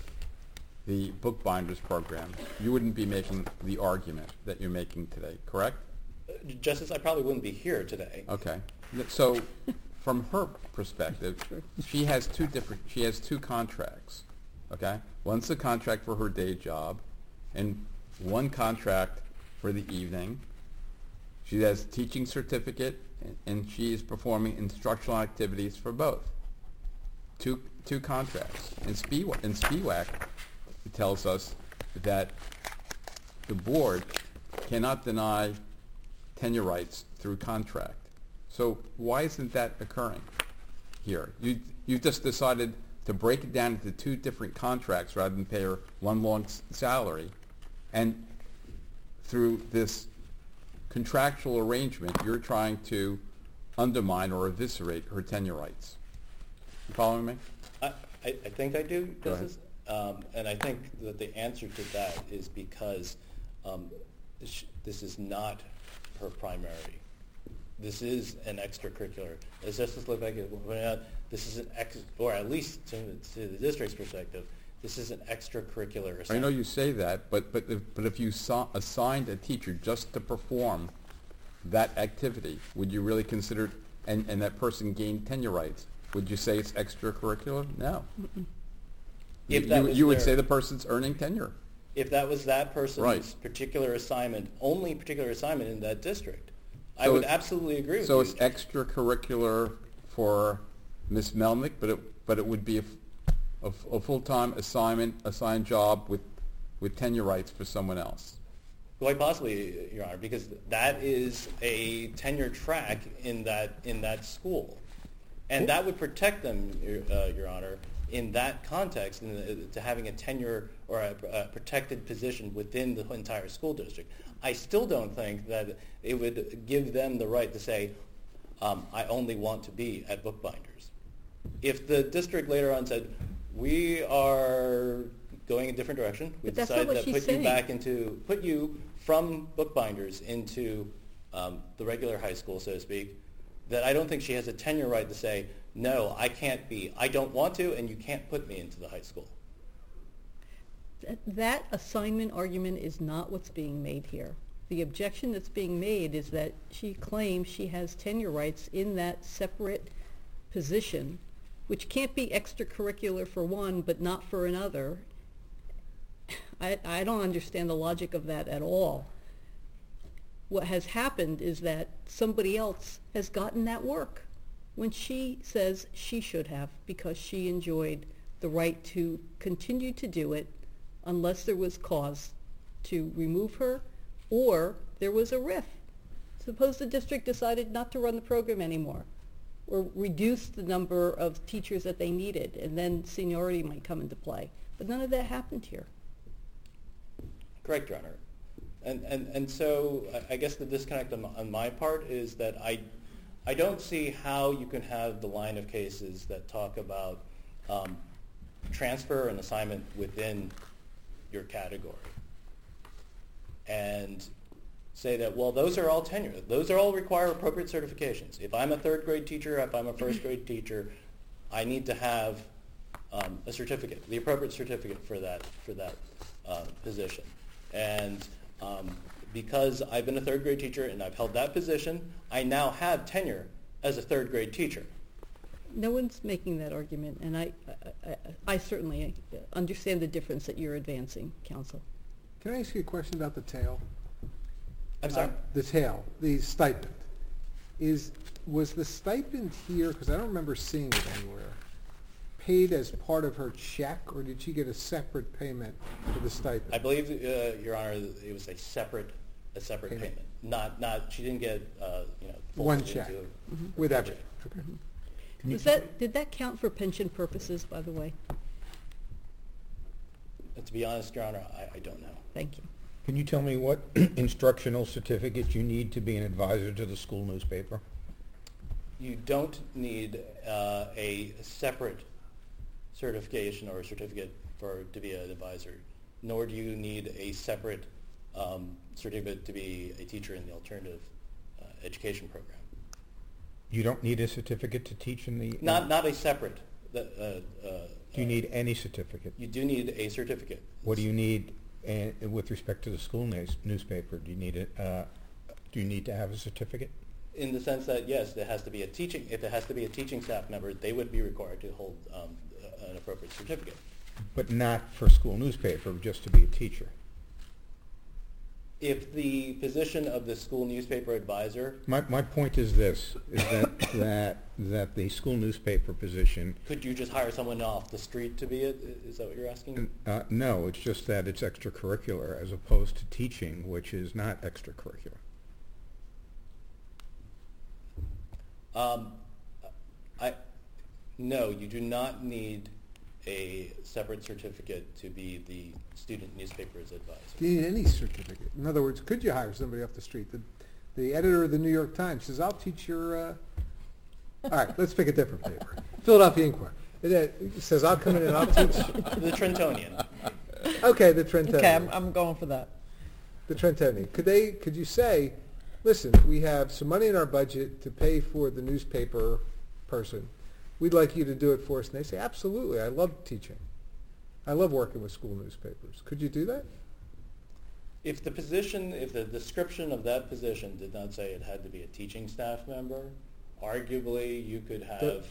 the bookbinders program, you wouldn't be making the argument that you're making today, correct? Justice, I probably wouldn't be here today. Okay. So, from her perspective, she has two contracts, okay? One's the contract for her day job, and one contract for the evening. She has a teaching certificate, and she is performing instructional activities for both. Two contracts. And SPIWAC tells us that the board cannot deny tenure rights through contract. So why isn't that occurring here? You just decided to break it down into two different contracts rather than pay her one long salary, and through this contractual arrangement, you're trying to undermine or eviscerate her tenure rights. You following me? I think I do, Go ahead. Justice. And I think that the answer to that is because this is not her primary. This is an extracurricular. As Justice Levesque pointed out, this is or at least to the district's perspective, this is an extracurricular assignment. I know you say that, but if you assigned a teacher just to perform that activity, would you really consider, and that person gained tenure rights, would you say it's extracurricular? No. If that was you would their- say the person's earning tenure. If that was that person's Right. particular assignment, only particular assignment in that district, I So would it's- absolutely agree with So you. it's extracurricular for Ms. Melnick, but it would be a full-time assigned job with tenure rights for someone else. Quite possibly, Your Honor, because that is a tenure track in that school, and that would protect them, Your Honor, in that context, to having a tenure or a protected position within the entire school district. I still don't think that it would give them the right to say, I only want to be at Bookbinders. If the district later on said, we are going a different direction, we But that's not decided what to she's put you from Bookbinders into the regular high school, so to speak, that I don't think she has a tenure right to say, no, I can't be, I don't want to, and you can't put me into the high school. That assignment argument is not what's being made here. The objection that's being made is that she claims she has tenure rights in that separate position, which can't be extracurricular for one but not for another. I don't understand the logic of that at all. What has happened is that somebody else has gotten that work when she says she should have, because she enjoyed the right to continue to do it unless there was cause to remove her or there was a riff. Suppose the district decided not to run the program anymore or reduce the number of teachers that they needed, and then seniority might come into play. But none of that happened here. Correct, Your Honor. And so I guess the disconnect on my part is that I don't see how you can have the line of cases that talk about transfer and assignment within your category and say that, well, those are all tenure. Those are all require appropriate certifications. If I'm a third grade teacher, if I'm a first grade teacher, I need to have a certificate, the appropriate certificate for that position. And because I've been a third grade teacher and I've held that position, I now have tenure as a third grade teacher. No one's making that argument, and I certainly understand the difference that you're advancing, counsel. Can I ask you a question about the tail? I'm sorry? The tail, the stipend. Was the stipend here, because I don't remember seeing it anywhere, paid as part of her check, or did she get a separate payment for the stipend? I believe, Your Honor, it was a separate payment. Not she didn't get full One into check, a with check. everything. Okay. Did that count for pension purposes, by the way? To be honest, Your Honor, I don't know. Thank you. Can you tell me what instructional certificate you need to be an advisor to the school newspaper? You don't need a separate certification or certificate to be an advisor, nor do you need a separate certificate to be a teacher in the alternative education program. You don't need a certificate to teach in the... Not a separate. Do you need any certificate? You do need a certificate. What do you need with respect to the school newspaper? Do you need to have a certificate? In the sense that, yes, there has to be a teaching. If it has to be a teaching staff member, they would be required to hold an appropriate certificate. But not for school newspaper, just to be a teacher. If the position of the school newspaper advisor... My point is this, is that the school newspaper position... Could you just hire someone off the street to be it? Is that what you're asking? No, it's just that it's extracurricular as opposed to teaching, which is not extracurricular. No, you do not need a separate certificate to be the student newspaper's advisor. Do you need any certificate? In other words, could you hire somebody off the street? The editor of the New York Times says, I'll teach your... All right, let's pick a different paper. Philadelphia Inquirer. It says, I'll come in and I'll teach... The Trentonian. Okay, the Trentonian. Okay, I'm going for that. The Trentonian. Could you say, listen, we have some money in our budget to pay for the newspaper person. We'd like you to do it for us. And they say, absolutely, I love teaching. I love working with school newspapers. Could you do that? If the description of that position did not say it had to be a teaching staff member, arguably you could have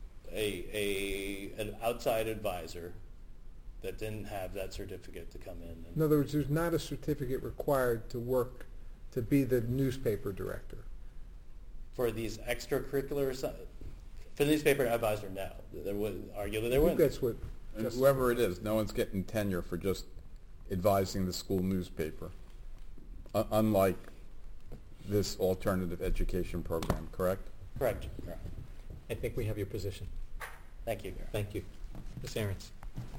an outside advisor that didn't have that certificate to come in. In other words, there's not a certificate required to work to be the newspaper director. For these extracurricular... For the newspaper advisor, no. Arguably there wouldn't. That's what... And whoever it is, no one's getting tenure for just advising the school newspaper, unlike this alternative education program, correct? Correct. I think we have your position. Thank you. Thank you. Ms. Ahrens.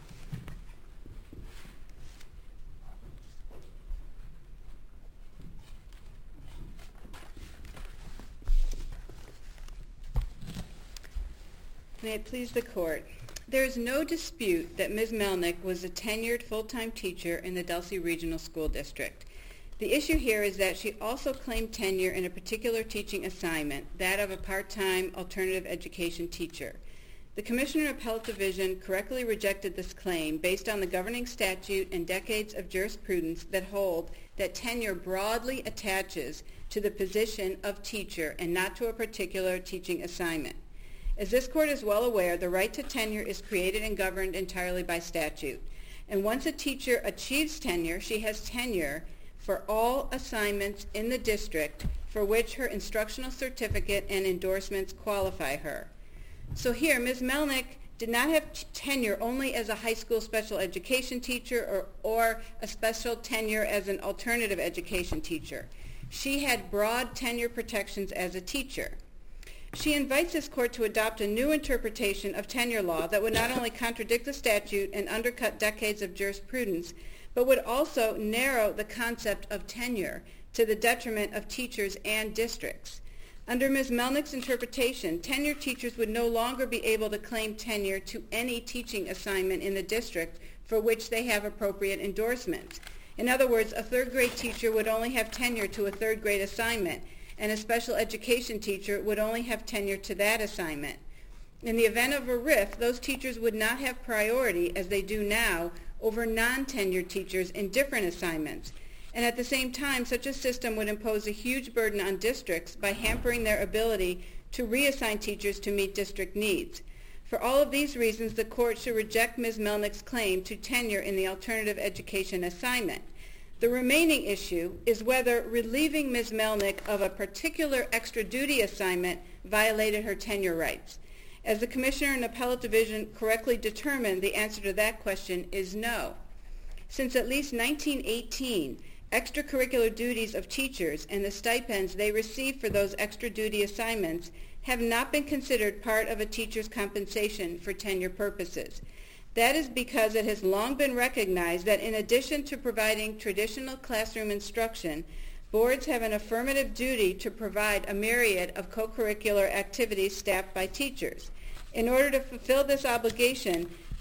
May it please the Court. There is no dispute that Ms. Melnick was a tenured full-time teacher in the Delsey Regional School District. The issue here is that she also claimed tenure in a particular teaching assignment, that of a part-time alternative education teacher. The Commissioner of Appellate Division correctly rejected this claim based on the governing statute and decades of jurisprudence that hold that tenure broadly attaches to the position of teacher and not to a particular teaching assignment. As this Court is well aware, the right to tenure is created and governed entirely by statute. And once a teacher achieves tenure, she has tenure for all assignments in the district for which her instructional certificate and endorsements qualify her. So here, Ms. Melnick did not have tenure only as a high school special education teacher or a special tenure as an alternative education teacher. She had broad tenure protections as a teacher. She invites this Court to adopt a new interpretation of tenure law that would not only contradict the statute and undercut decades of jurisprudence, but would also narrow the concept of tenure to the detriment of teachers and districts. Under Ms. Melnick's interpretation, tenured teachers would no longer be able to claim tenure to any teaching assignment in the district for which they have appropriate endorsements. In other words, a third-grade teacher would only have tenure to a third-grade assignment, and a special education teacher would only have tenure to that assignment. In the event of a RIF, those teachers would not have priority, as they do now, over non-tenured teachers in different assignments. And at the same time, such a system would impose a huge burden on districts by hampering their ability to reassign teachers to meet district needs. For all of these reasons, the Court should reject Ms. Melnick's claim to tenure in the alternative education assignment. The remaining issue is whether relieving Ms. Melnick of a particular extra duty assignment violated her tenure rights. As the Commissioner and Appellate Division correctly determined, the answer to that question is no. Since at least 1918, extracurricular duties of teachers and the stipends they receive for those extra duty assignments have not been considered part of a teacher's compensation for tenure purposes. That is because it has long been recognized that in addition to providing traditional classroom instruction, boards have an affirmative duty to provide a myriad of co-curricular activities staffed by teachers. In order to fulfill this obligation,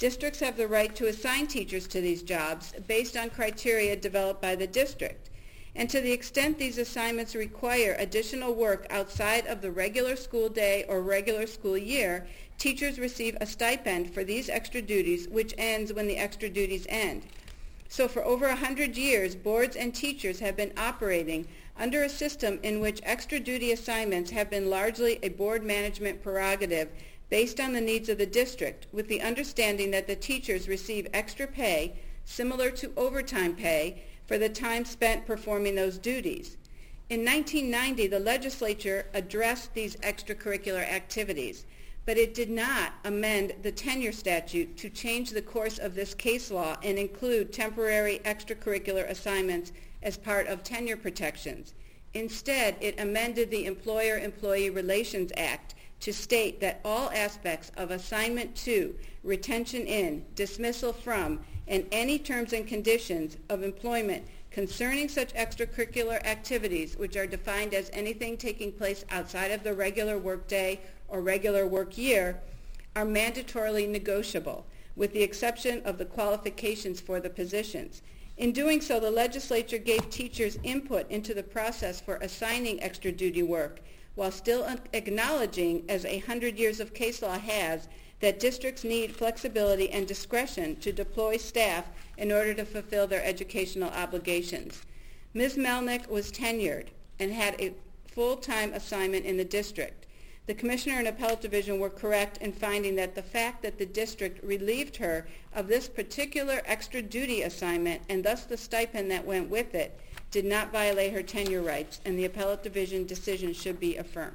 Districts have the right to assign teachers to these jobs based on criteria developed by the district. And to the extent these assignments require additional work outside of the regular school day or regular school year, teachers receive a stipend for these extra duties, which ends when the extra duties end. So for over 100 years, boards and teachers have been operating under a system in which extra duty assignments have been largely a board management prerogative based on the needs of the district, with the understanding that the teachers receive extra pay, similar to overtime pay, for the time spent performing those duties. In 1990, the legislature addressed these extracurricular activities, but it did not amend the tenure statute to change the course of this case law and include temporary extracurricular assignments as part of tenure protections. Instead, it amended the Employer-Employee Relations Act to state that all aspects of assignment to, retention in, dismissal from, and any terms and conditions of employment concerning such extracurricular activities, which are defined as anything taking place outside of the regular workday or regular work year, are mandatorily negotiable, with the exception of the qualifications for the positions. In doing so, the legislature gave teachers input into the process for assigning extra duty work, while still acknowledging, as 100 years of case law has, that districts need flexibility and discretion to deploy staff in order to fulfill their educational obligations. Ms. Melnick was tenured and had a full-time assignment in the district. The Commissioner and Appellate Division were correct in finding that the fact that the district relieved her of this particular extra duty assignment, and thus the stipend that went with it, did not violate her tenure rights, and the Appellate Division decision should be affirmed.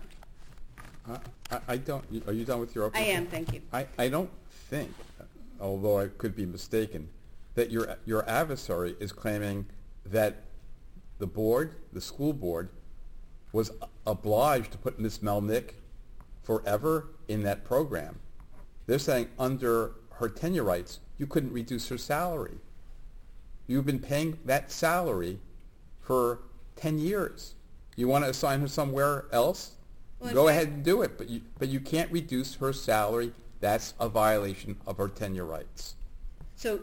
I don't, are you done with your opening? I am, thank you. I don't think, although I could be mistaken, that your adversary is claiming that the board, the school board, was obliged to put Ms. Melnick forever in that program. They're saying under her tenure rights, you couldn't reduce her salary. You've been paying that salary for 10 years. You want to assign her somewhere else? Well, go ahead and do it, but you can't reduce her salary. That's a violation of her tenure rights. So,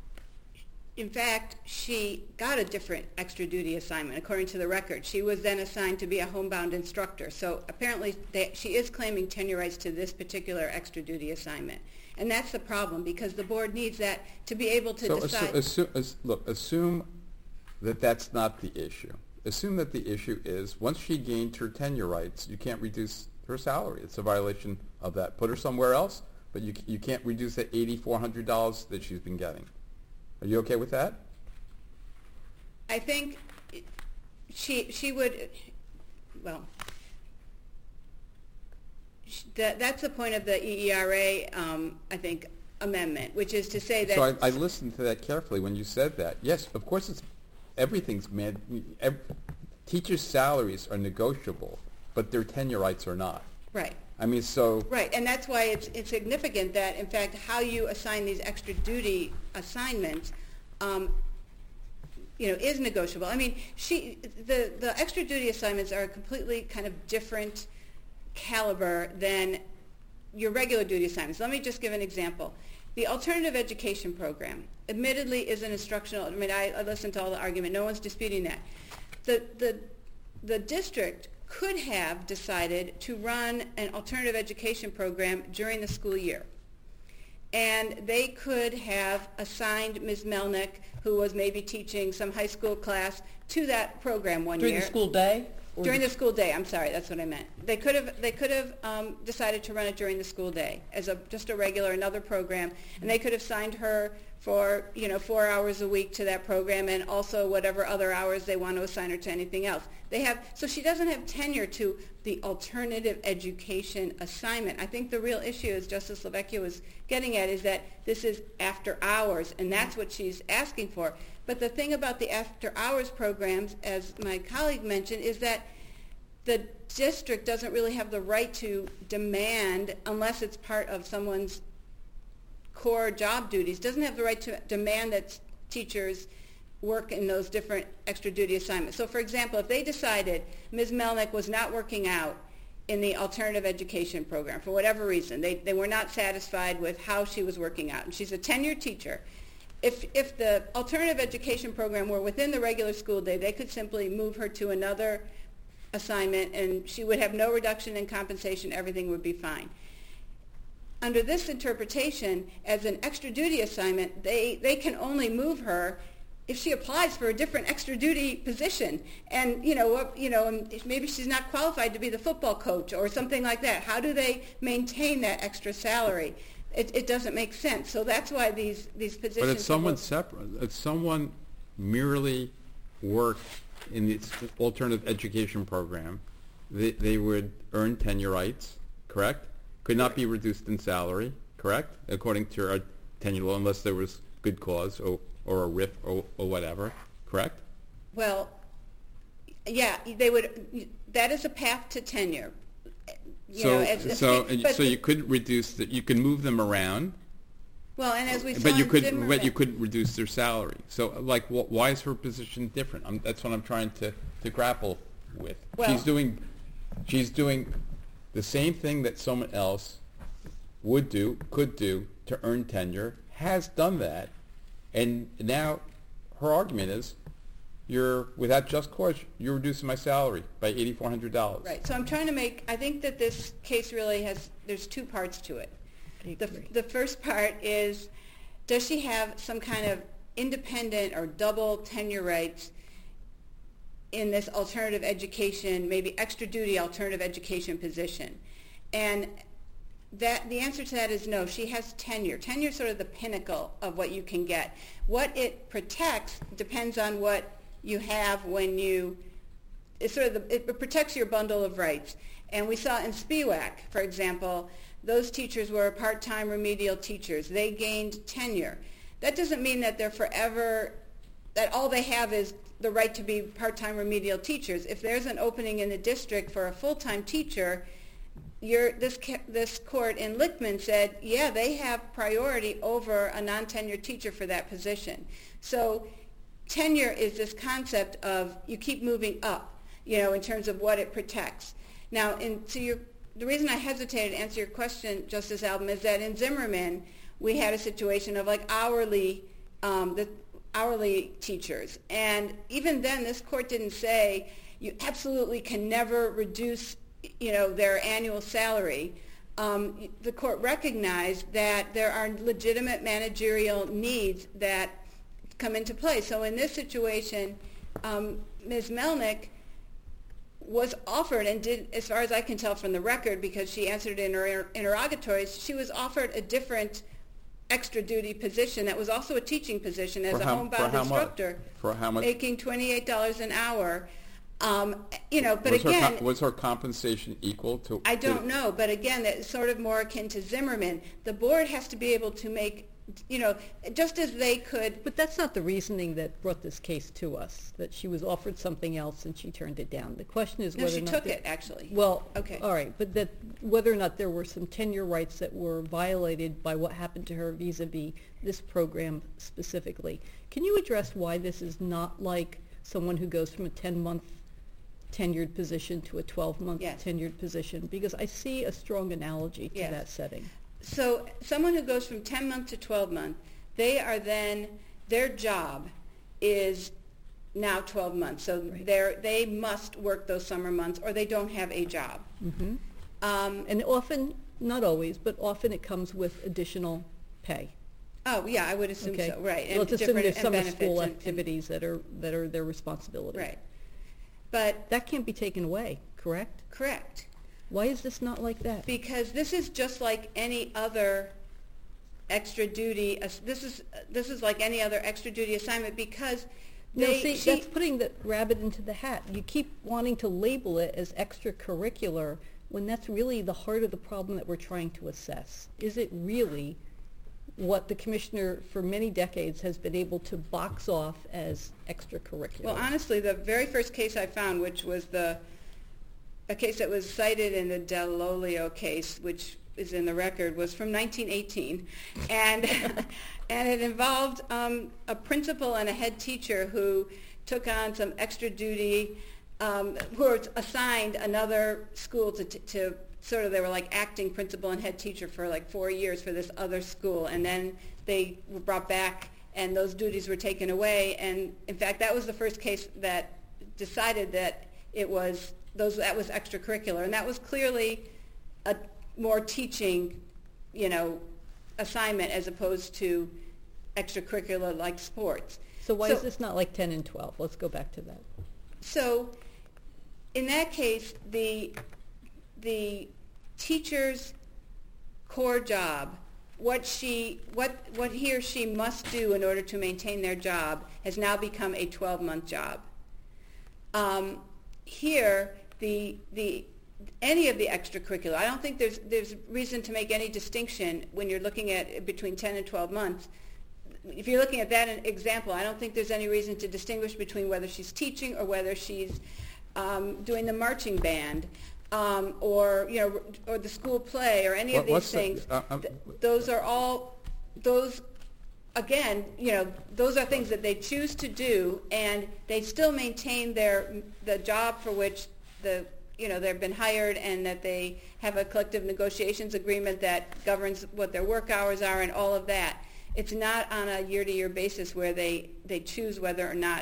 in fact, she got a different extra duty assignment, according to the record. She was then assigned to be a homebound instructor. So apparently she is claiming tenure rights to this particular extra duty assignment. And that's the problem, because the board needs that to be able to decide. Assume that that's not the issue. Assume that the issue is once she gained her tenure rights, you can't reduce her salary. It's a violation of that. Put her somewhere else, but you can't reduce that $8,400 that she's been getting. Are you okay with that? I think she would, well, that's the point of the EERA, I think, amendment, which is to say that... So I listened to that carefully when you said that. Yes, of course everything's teachers' salaries are negotiable, but their tenure rights are not. Right. I mean, so... Right, and that's why it's significant that, in fact, how you assign these extra duty assignments, is negotiable. I mean, the extra duty assignments are a completely kind of different caliber than your regular duty assignments. Let me just give an example. The alternative education program, admittedly, is an instructional. I mean, I listened to all the argument. No one's disputing that. The district could have decided to run an alternative education program during the school year. And they could have assigned Ms. Melnick, who was maybe teaching some high school class, to that program one year. During the school day? During the school day, I'm sorry, that's what I meant. They could have decided to run it during the school day as just a regular, another program, and they could have signed her for 4 hours a week to that program, and also whatever other hours they want to assign her to anything else. So she doesn't have tenure to the alternative education assignment. I think the real issue, as Justice LaVecchia was getting at, is that this is after hours, and that's what she's asking for. But the thing about the after-hours programs, as my colleague mentioned, is that the district doesn't really have the right to demand, unless it's part of someone's core job duties, doesn't have the right to demand that teachers work in those different extra duty assignments. So, for example, if they decided Ms. Melnick was not working out in the alternative education program for whatever reason. They were not satisfied with how she was working out. And she's a tenured teacher. If the alternative education program were within the regular school day, they could simply move her to another assignment and she would have no reduction in compensation. Everything would be fine. Under this interpretation, as an extra duty assignment, they can only move her if she applies for a different extra duty position. And maybe she's not qualified to be the football coach or something like that. How do they maintain that extra salary? It doesn't make sense. So that's why these positions. But if someone separate, if someone merely worked in the alternative education program, they would earn tenure rights, correct? Could not be reduced in salary, correct? According to our tenure law, unless there was good cause or a RIF or whatever, correct? Well, yeah, they would. That is a path to tenure. So you could reduce you can move them around. Well, and as we saw, but you couldn't reduce their salary. So, why is her position different? That's what I'm trying to grapple with. Well, she's doing the same thing that someone else could do to earn tenure, has done that, and now her argument is, without just cause, you're reducing my salary by $8,400. Right. So I'm trying to I think that this case really there's two parts to it. The first part is, does she have some kind of independent or double tenure rights in this alternative education, maybe extra duty alternative education position? And the answer to that is no. She has tenure. Tenure is sort of the pinnacle of what you can get. What it protects depends on what you have when it protects your bundle of rights. And we saw in SPIWAC, for example, those teachers were part-time remedial teachers. They gained tenure. That doesn't mean that they're forever, that all they have is the right to be part-time remedial teachers. If there's an opening in the district for a full-time teacher, this court in Lichtman said, yeah, they have priority over a non-tenured teacher for that position. So tenure is this concept of you keep moving up, in terms of what it protects. Now, the reason I hesitated to answer your question, Justice Albin, is that in Zimmerman, we had a situation of hourly teachers. And even then, this court didn't say you absolutely can never reduce, their annual salary. The court recognized that there are legitimate managerial needs that come into play. So in this situation, Ms. Melnick was offered and did, as far as I can tell from the record, because she answered in her interrogatories, she was offered a different extra duty position that was also a teaching position as a homebound instructor. For how much? Making $28 an hour. Was her compensation equal to? I don't know, but again, it's sort of more akin to Zimmerman. The board has to be able to make, just as they could. But that's not the reasoning that brought this case to us, that she was offered something else and she turned it down. The question is whether or not... No, she took it, actually. Well, okay. All right, but that whether or not there were some tenure rights that were violated by what happened to her vis-a-vis this program specifically. Can you address why this is not like someone who goes from a 10-month tenured position to a 12-month tenured position? Because I see a strong analogy to that setting. So someone who goes from 10-month to 12-month, their job is now 12 months. So they must work those summer months or they don't have a job. Mm-hmm. And often, not always, but often it comes with additional pay. Oh, yeah, I would assume so, right. Well, let's assume there's summer school activities that are their responsibility. Right. But that can't be taken away, correct? Correct. Why is this not like that? Because this is just like any other extra duty. This is like any other extra duty assignment because that's putting the rabbit into the hat. You keep wanting to label it as extracurricular when that's really the heart of the problem that we're trying to assess. Is it really what the commissioner for many decades has been able to box off as extracurricular? Well, honestly, the very first case I found, which was a case that was cited in the Dell'Olio case, which is in the record, was from 1918, and it involved a principal and a head teacher who took on some extra duty who were assigned another school to sort of, they were like acting principal and head teacher for like 4 years for this other school, and then they were brought back and those duties were taken away. And in fact, that was the first case that decided that that was extracurricular, and that was clearly a more teaching, assignment as opposed to extracurricular like sports. So why is this not like 10 and 12? Let's go back to that. So in that case, the teacher's core job, what he or she must do in order to maintain their job, has now become a 12-month job. Here, any of the extracurricular, I don't think there's reason to make any distinction when you're looking at between 10 and 12 months. If you're looking at that example, I don't think there's any reason to distinguish between whether she's teaching or whether she's doing the marching band, or the school play, or any of these things. Those are all, again, those are things that they choose to do, and they still maintain the job for which they've been hired, and that they have a collective negotiations agreement that governs what their work hours are and all of that. It's not on a year-to-year basis where they choose whether or not.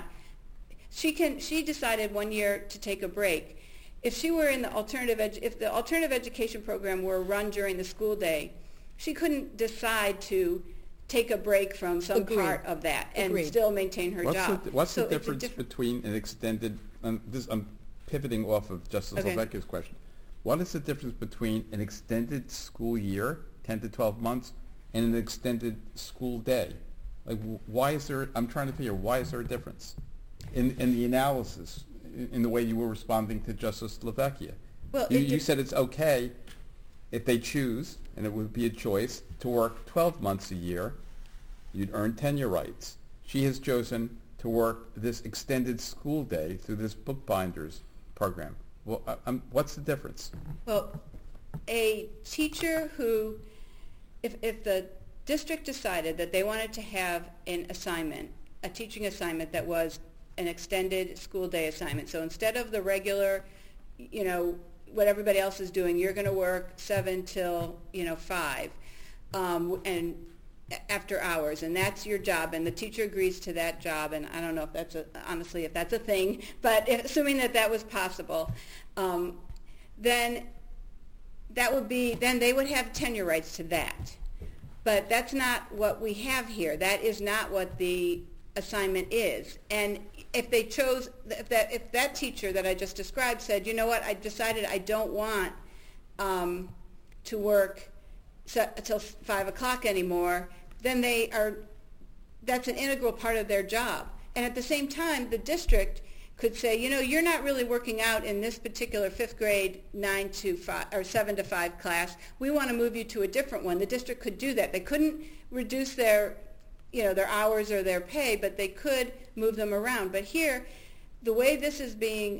She decided one year to take a break. If she were in the if the alternative education program were run during the school day, she couldn't decide to take a break from some part of that and still maintain her job. What's the difference between an extended, I'm pivoting off of Justice Lavecchia's question. What is the difference between an extended school year, 10 to 12 months, and an extended school day? Like, why is there, I'm trying to figure, why is there a difference in the analysis, in the way you were responding to Justice Lavecchia? Well, you said it's okay if they choose, and it would be a choice, to work 12 months a year, you'd earn tenure rights. She has chosen to work this extended school day through this bookbinders program. Well, what's the difference? Well, a teacher who, if the district decided that they wanted to have an assignment, a teaching assignment that was an extended school day assignment, so instead of the regular, what everybody else is doing, you're going to work 7 till 5, and after hours, and that's your job, and the teacher agrees to that job, and I don't know if that's if that's a thing, but assuming that was possible, then they would have tenure rights to that. But that's not what we have here. That is not what the assignment is. And if they chose, if that teacher that I just described said, you know what, I decided I don't want to work until 5 o'clock anymore, then that's an integral part of their job. And at the same time, the district could say, you're not really working out in this particular 5th grade 9 to 5 or 7 to 5 class. We want to move you to a different one. The district could do that. They couldn't reduce their hours or their pay, but they could move them around. But here, the way this is being,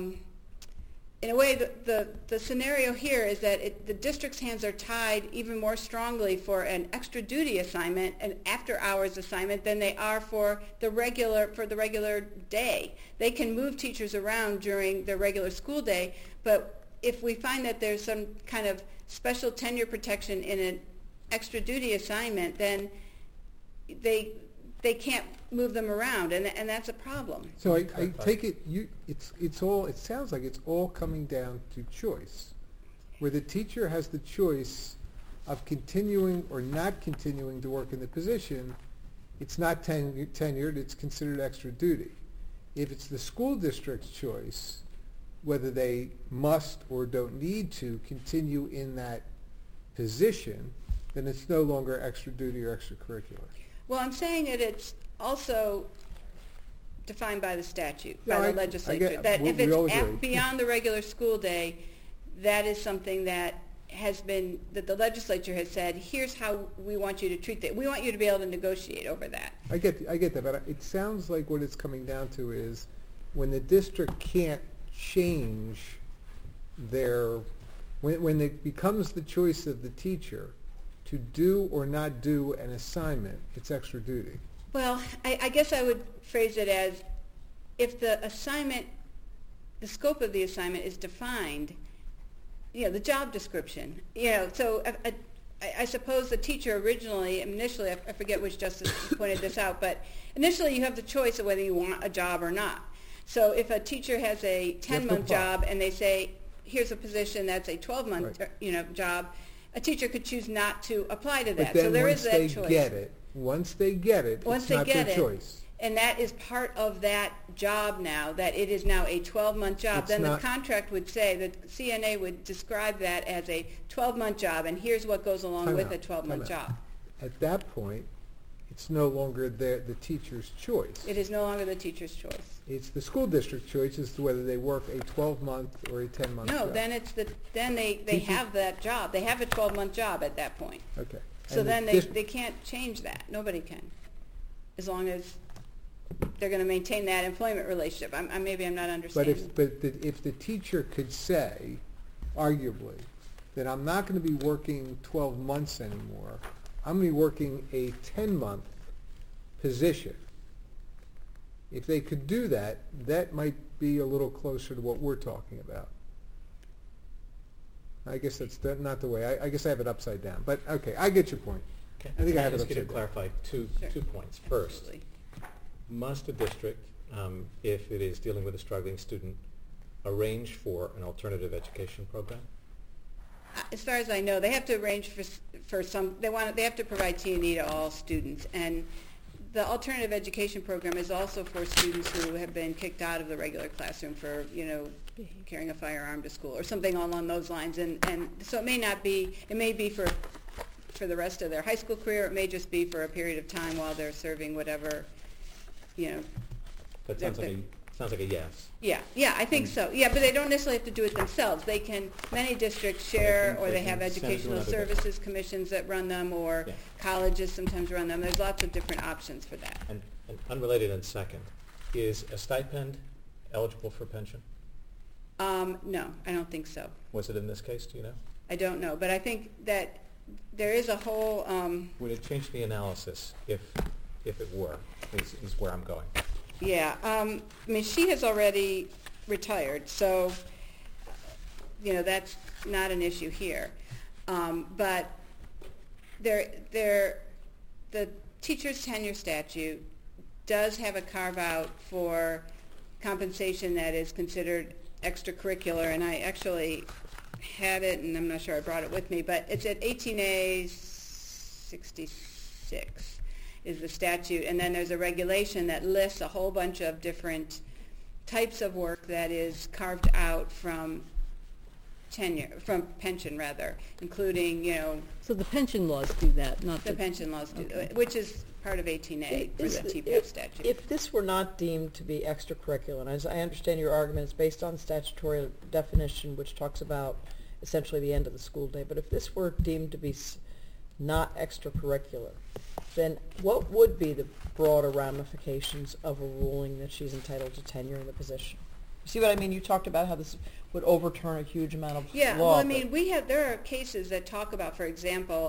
in a way, the scenario here is that the district's hands are tied even more strongly for an extra duty assignment, an after-hours assignment, than they are for the regular day. They can move teachers around during their regular school day, but if we find that there's some kind of special tenure protection in an extra duty assignment, then they can't move them around, and that's a problem. So I take it it sounds like it's all coming down to choice, where the teacher has the choice of continuing or not continuing to work in the position. It's not tenured, it's considered extra duty. If it's the school district's choice, whether they must or don't need to continue in that position, then it's no longer extra duty or extracurricular. Well, I'm saying that it's also defined by the statute, by the legislature, that if it's beyond the regular school day, that is something that that the legislature has said, here's how we want you to treat that. We want you to be able to negotiate over that. I get that, but it sounds like what it's coming down to is when the district can't change when it becomes the choice of the teacher to do or not do an assignment, it's extra duty. Well, I guess I would phrase it as if the assignment the scope of the assignment is defined, the job description. So I suppose the teacher initially, I forget which justice pointed this out, but initially you have the choice of whether you want a job or not. So if a teacher has a 10-month job and they say, here's a position that's a 12-month job, a teacher could choose not to apply to that. But then so there is that choice. Once they get it, it's not their choice. And that is part of that job now, that it is now a 12-month job. Then the contract would say, that CNA would describe that as a 12-month job, and here's what goes along with a 12-month job. At that point, it's no longer the teacher's choice. It is no longer the teacher's choice. It's the school district choice as to whether they work a 12-month or a 10-month job. No, then they have that job. They have a 12-month job at that point. Okay. So then they can't change that. Nobody can, as long as they're going to maintain that employment relationship. Maybe I'm not understanding. But if the teacher could say, arguably, that I'm not going to be working 12 months anymore, I'm going to be working a 10-month position. If they could do that, that might be a little closer to what we're talking about. I guess that's not the way. I guess I have it upside down. But okay, I get your point. Okay. I think I have it just upside to down. clarify two points. First, Absolutely. must a district, if it is dealing with a struggling student, arrange for an alternative education program? As far as I know, they have to arrange for some. They have to provide T&E to all students, and the alternative education program is also for students who have been kicked out of the regular classroom for carrying a firearm to school or something along those lines. And so it may not be. It may be for the rest of their high school career. It may just be for a period of time while they're serving whatever. That sounds like a yes. Yeah, I think so. Yeah, but they don't necessarily have to do it themselves. They can, many districts share, or they have can send it to educational another services commissions that run them, or colleges sometimes run them. There's lots of different options for that. And unrelated and second, is a stipend eligible for pension? No, I don't think so. Was it in this case, do you know? I don't know, but I think that there is a whole... Would it change the analysis if it were, is where I'm going? Yeah, she has already retired, so, that's not an issue here. But the teacher's tenure statute does have a carve-out for compensation that is considered extracurricular, and I actually had it, and I'm not sure I brought it with me, but it's at 18A 66. Is the statute, and then there's a regulation that lists a whole bunch of different types of work that is carved out from pension rather, including, So the pension laws do that, not the pension laws do, which is part of 18A for the TPS statute. If this were not deemed to be extracurricular, and as I understand your argument, it's based on statutory definition, which talks about essentially the end of the school day, but if this were deemed to be not extracurricular, then what would be the broader ramifications of a ruling that she's entitled to tenure in the position? See what I mean? You talked about how this would overturn a huge amount of law. Yeah, well, there are cases that talk about, for example,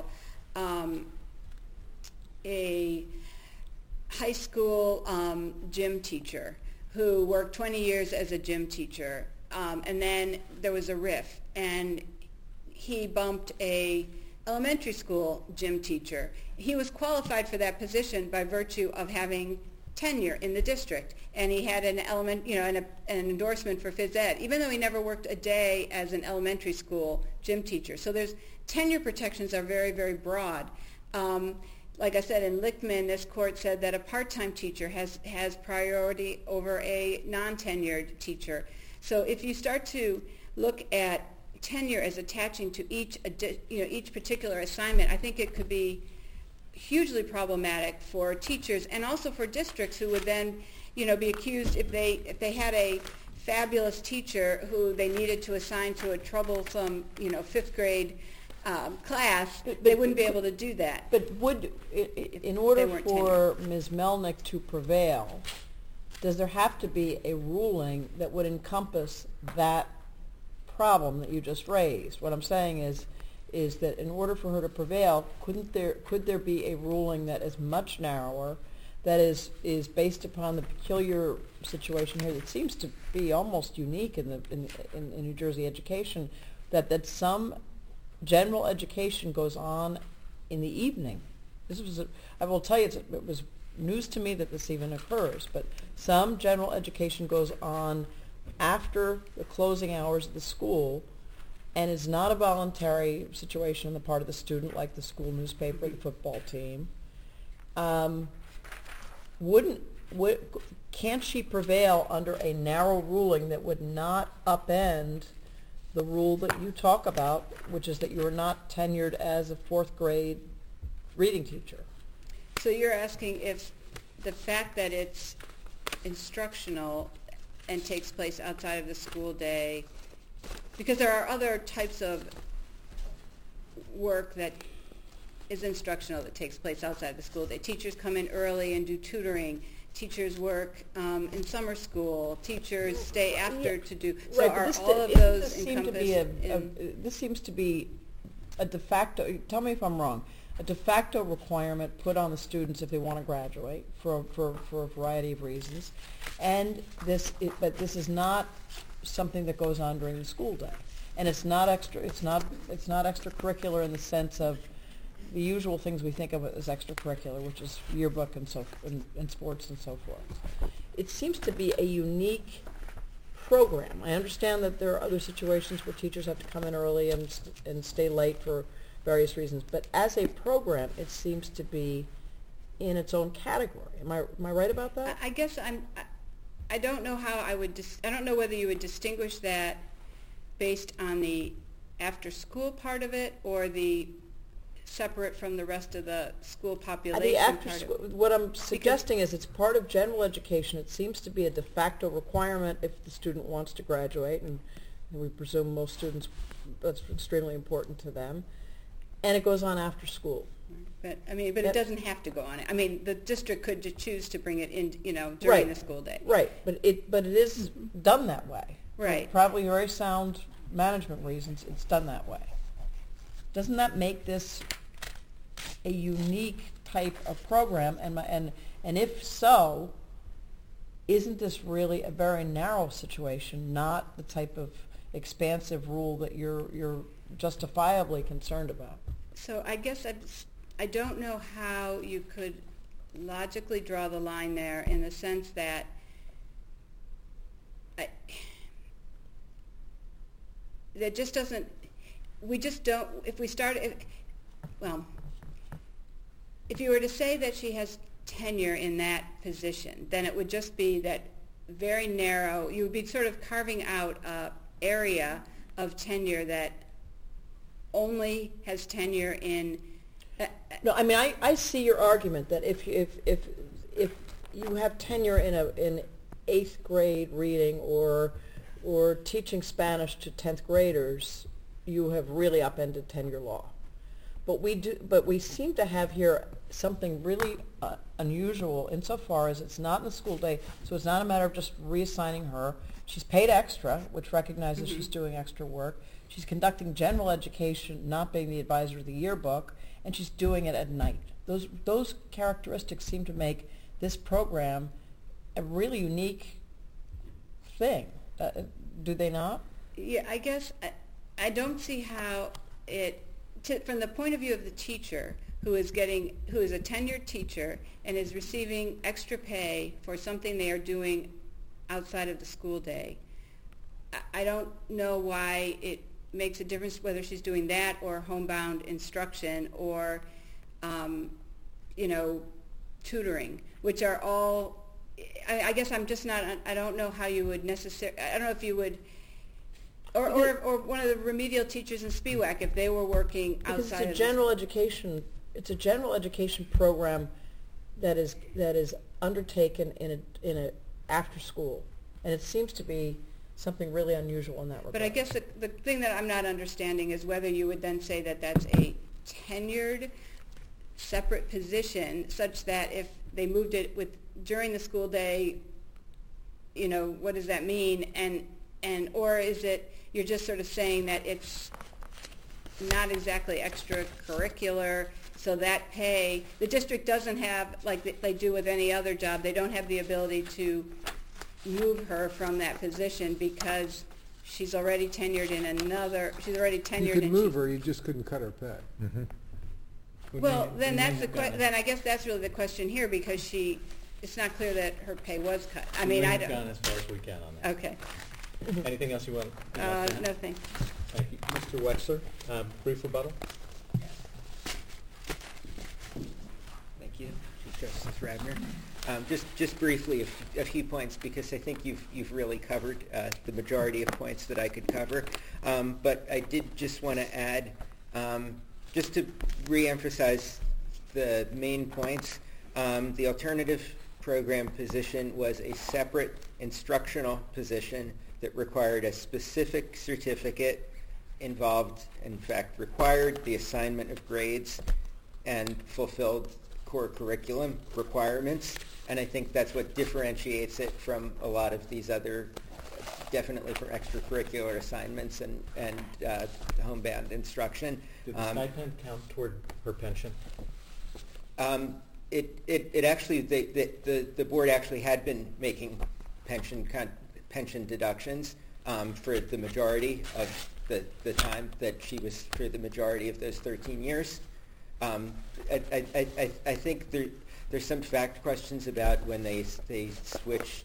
a high school gym teacher who worked 20 years as a gym teacher, and then there was a riff, and he bumped a elementary school gym teacher. He was qualified for that position by virtue of having tenure in the district, and he had an endorsement for phys ed, even though he never worked a day as an elementary school gym teacher. So there's tenure protections are very, very broad. Like I said, in Lichtman, this court said that a part-time teacher has priority over a non-tenured teacher. So if you start to look at tenure as attaching to each particular assignment, I think it could be hugely problematic for teachers and also for districts who would then, be accused if they had a fabulous teacher who they needed to assign to a troublesome, fifth grade class, they wouldn't be able to do that. But in order for Ms. Melnick to prevail, does there have to be a ruling that would encompass that problem that you just raised? What I'm saying is that in order for her to prevail, could there be a ruling that is much narrower, that is based upon the peculiar situation here that seems to be almost unique in New Jersey education, that some general education goes on in the evening. I will tell you, it was news to me that this even occurs, but some general education goes on after the closing hours of the school and is not a voluntary situation on the part of the student, like the school newspaper, the football team. Can't she prevail under a narrow ruling that would not upend the rule that you talk about, which is that you are not tenured as a fourth grade reading teacher? So you're asking if the fact that it's instructional and takes place outside of the school day, because there are other types of work that is instructional that takes place outside the school day. Teachers come in early and do tutoring. Teachers work in summer school. Teachers stay after to do. So Right, are but all of those this encompassed? this seems to be a de facto. Tell me if I'm wrong. A de facto requirement put on the students if they want to graduate for a variety of reasons, but this is not something that goes on during the school day, and it's not extracurricular in the sense of the usual things we think of as extracurricular, which is yearbook and sports and so forth. It seems to be a unique program. I understand that there are other situations where teachers have to come in early and stay late for various reasons, but as a program, it seems to be in its own category. Am I right about that? I guess I don't know how I would. I don't know whether you would distinguish that based on the after-school part of it or the separate from the rest of the school population part of it. What I'm suggesting is it's part of general education. It seems to be a de facto requirement if the student wants to graduate, and we presume most students, that's extremely important to them. And it goes on after school. But it doesn't have to go on. I mean, the district could choose to bring it in, during the school day. Right, but it is done that way. Right. For probably very sound management reasons, it's done that way. Doesn't that make this a unique type of program? And if so, isn't this really a very narrow situation, not the type of expansive rule that you're justifiably concerned about? So I guess I don't know how you could logically draw the line there in the sense that that just doesn't, we just don't, if you were to say that she has tenure in that position, then it would just be that very narrow, you would be sort of carving out an area of tenure that only has tenure in... No, I mean, I see your argument that if you have tenure in 8th grade reading or teaching Spanish to 10th graders, you have really upended tenure law. But we seem to have here something really unusual insofar as it's not in the school day, so it's not a matter of just reassigning her. She's paid extra, which recognizes she's doing extra work. She's conducting general education, not being the advisor of the yearbook, and she's doing it at night. Those characteristics seem to make this program a really unique thing. Do they not? Yeah, I guess I don't see how from the point of view of the teacher who is a tenured teacher and is receiving extra pay for something they are doing outside of the school day, I don't know why it makes a difference whether she's doing that or homebound instruction or, tutoring, which are all, I guess I'm just not, I don't know how you would necessarily, I don't know if you would, or one of the remedial teachers in SPIWAC if they were working outside of it's a general education program that is undertaken in a after school, and it seems to be something really unusual in that regard. But I guess the thing that I'm not understanding is whether you would then say that that's a tenured separate position such that if they moved it during the school day, what does that mean? And or is it you're just sort of saying that it's not exactly extracurricular So that pay, the district doesn't have, like they do with any other job, they don't have the ability to move her from that position because she's already tenured in another, she's already tenured. You could and move her, you just couldn't cut her pay. Well, then that's then I guess that's really the question here, because it's not clear that her pay was cut. I mean, I We've don't. gone as far as we can on that. Okay. Anything else you want? No, thanks. Thank you. Mr. Wexler, brief rebuttal? Thank you, Chief Justice Radner. Just briefly, a few points, because I think you've really covered the majority of points that I could cover. But I did just want to add, just to reemphasize the main points, the alternative program position was a separate instructional position that required a specific certificate, involved, in fact, required the assignment of grades and fulfilled core curriculum requirements. And I think that's what differentiates it from a lot of these other, definitely from extracurricular assignments and homebound instruction. Did the stipend count toward her pension? It actually, the board actually had been making pension deductions for the majority of the time that she was, for the majority of those 13 years. I think there's some fact questions about when they switched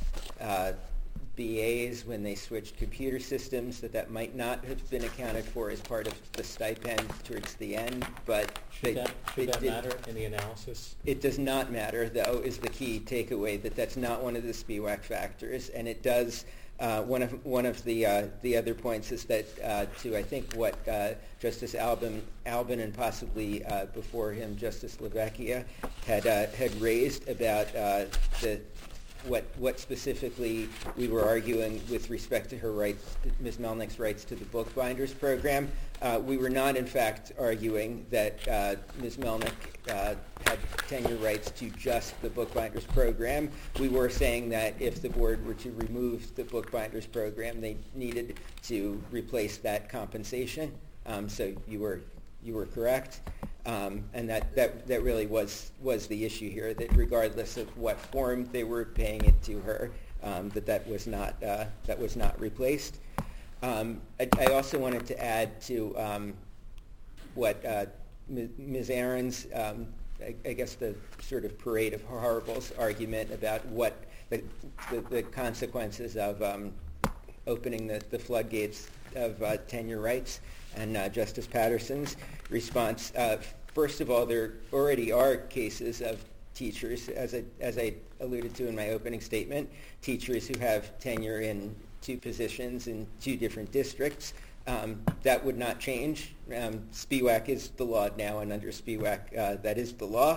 BAs, when they switched computer systems, that might not have been accounted for as part of the stipend towards the end, but Should that matter in the analysis? It does not matter, though, is the key takeaway, that's not one of the SPIWAC factors, and it does. One of the other points is that to I think what Justice Albin and possibly before him Justice LaVecchia had raised about what specifically we were arguing with respect to her rights, Ms. Melnick's rights to the bookbinders program. We were not, in fact, arguing that Ms. Melnick had tenure rights to just the bookbinders program. We were saying that if the board were to remove the bookbinders program, they needed to replace that compensation. So you were correct. And that really was the issue here, that regardless of what form they were paying it to her, that was not replaced. I also wanted to add to what Ms. Aaron's, I guess the sort of parade of horribles argument about what the consequences of opening the floodgates of tenure rights, and Justice Patterson's response. First of all, there already are cases of teachers, as I alluded to in my opening statement, teachers who have tenure in 2 positions in 2 different districts. That would not change. SPIWAC is the law now, and under SPIWAC, that is the law.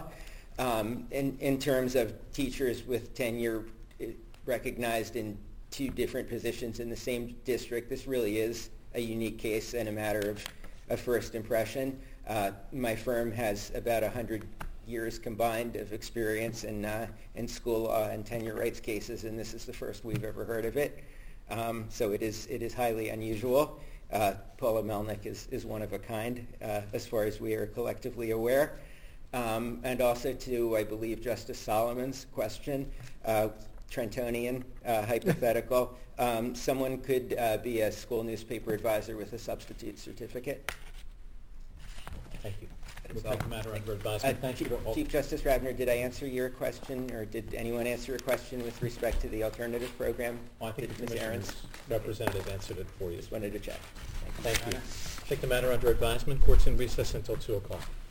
In terms of teachers with tenure recognized in 2 different positions in the same district, this really is a unique case and a matter of first impression. My firm has about 100 years combined of experience in school law and tenure rights cases, and this is the first we've ever heard of it. So it is highly unusual. Paula Melnick is one of a kind, as far as we are collectively aware. And also to, I believe, Justice Solomon's question, Trentonian hypothetical, someone could be a school newspaper advisor with a substitute certificate. Thank you. We'll take the matter under advisement. Thank you. Chief Justice Radner, did I answer your question, or did anyone answer a question with respect to the alternative program? Well, I think the Ms. Aaron's Commissioner's representative answered it for you. Just wanted to check. Thank you. Take the matter under advisement. Court's in recess until 2 o'clock.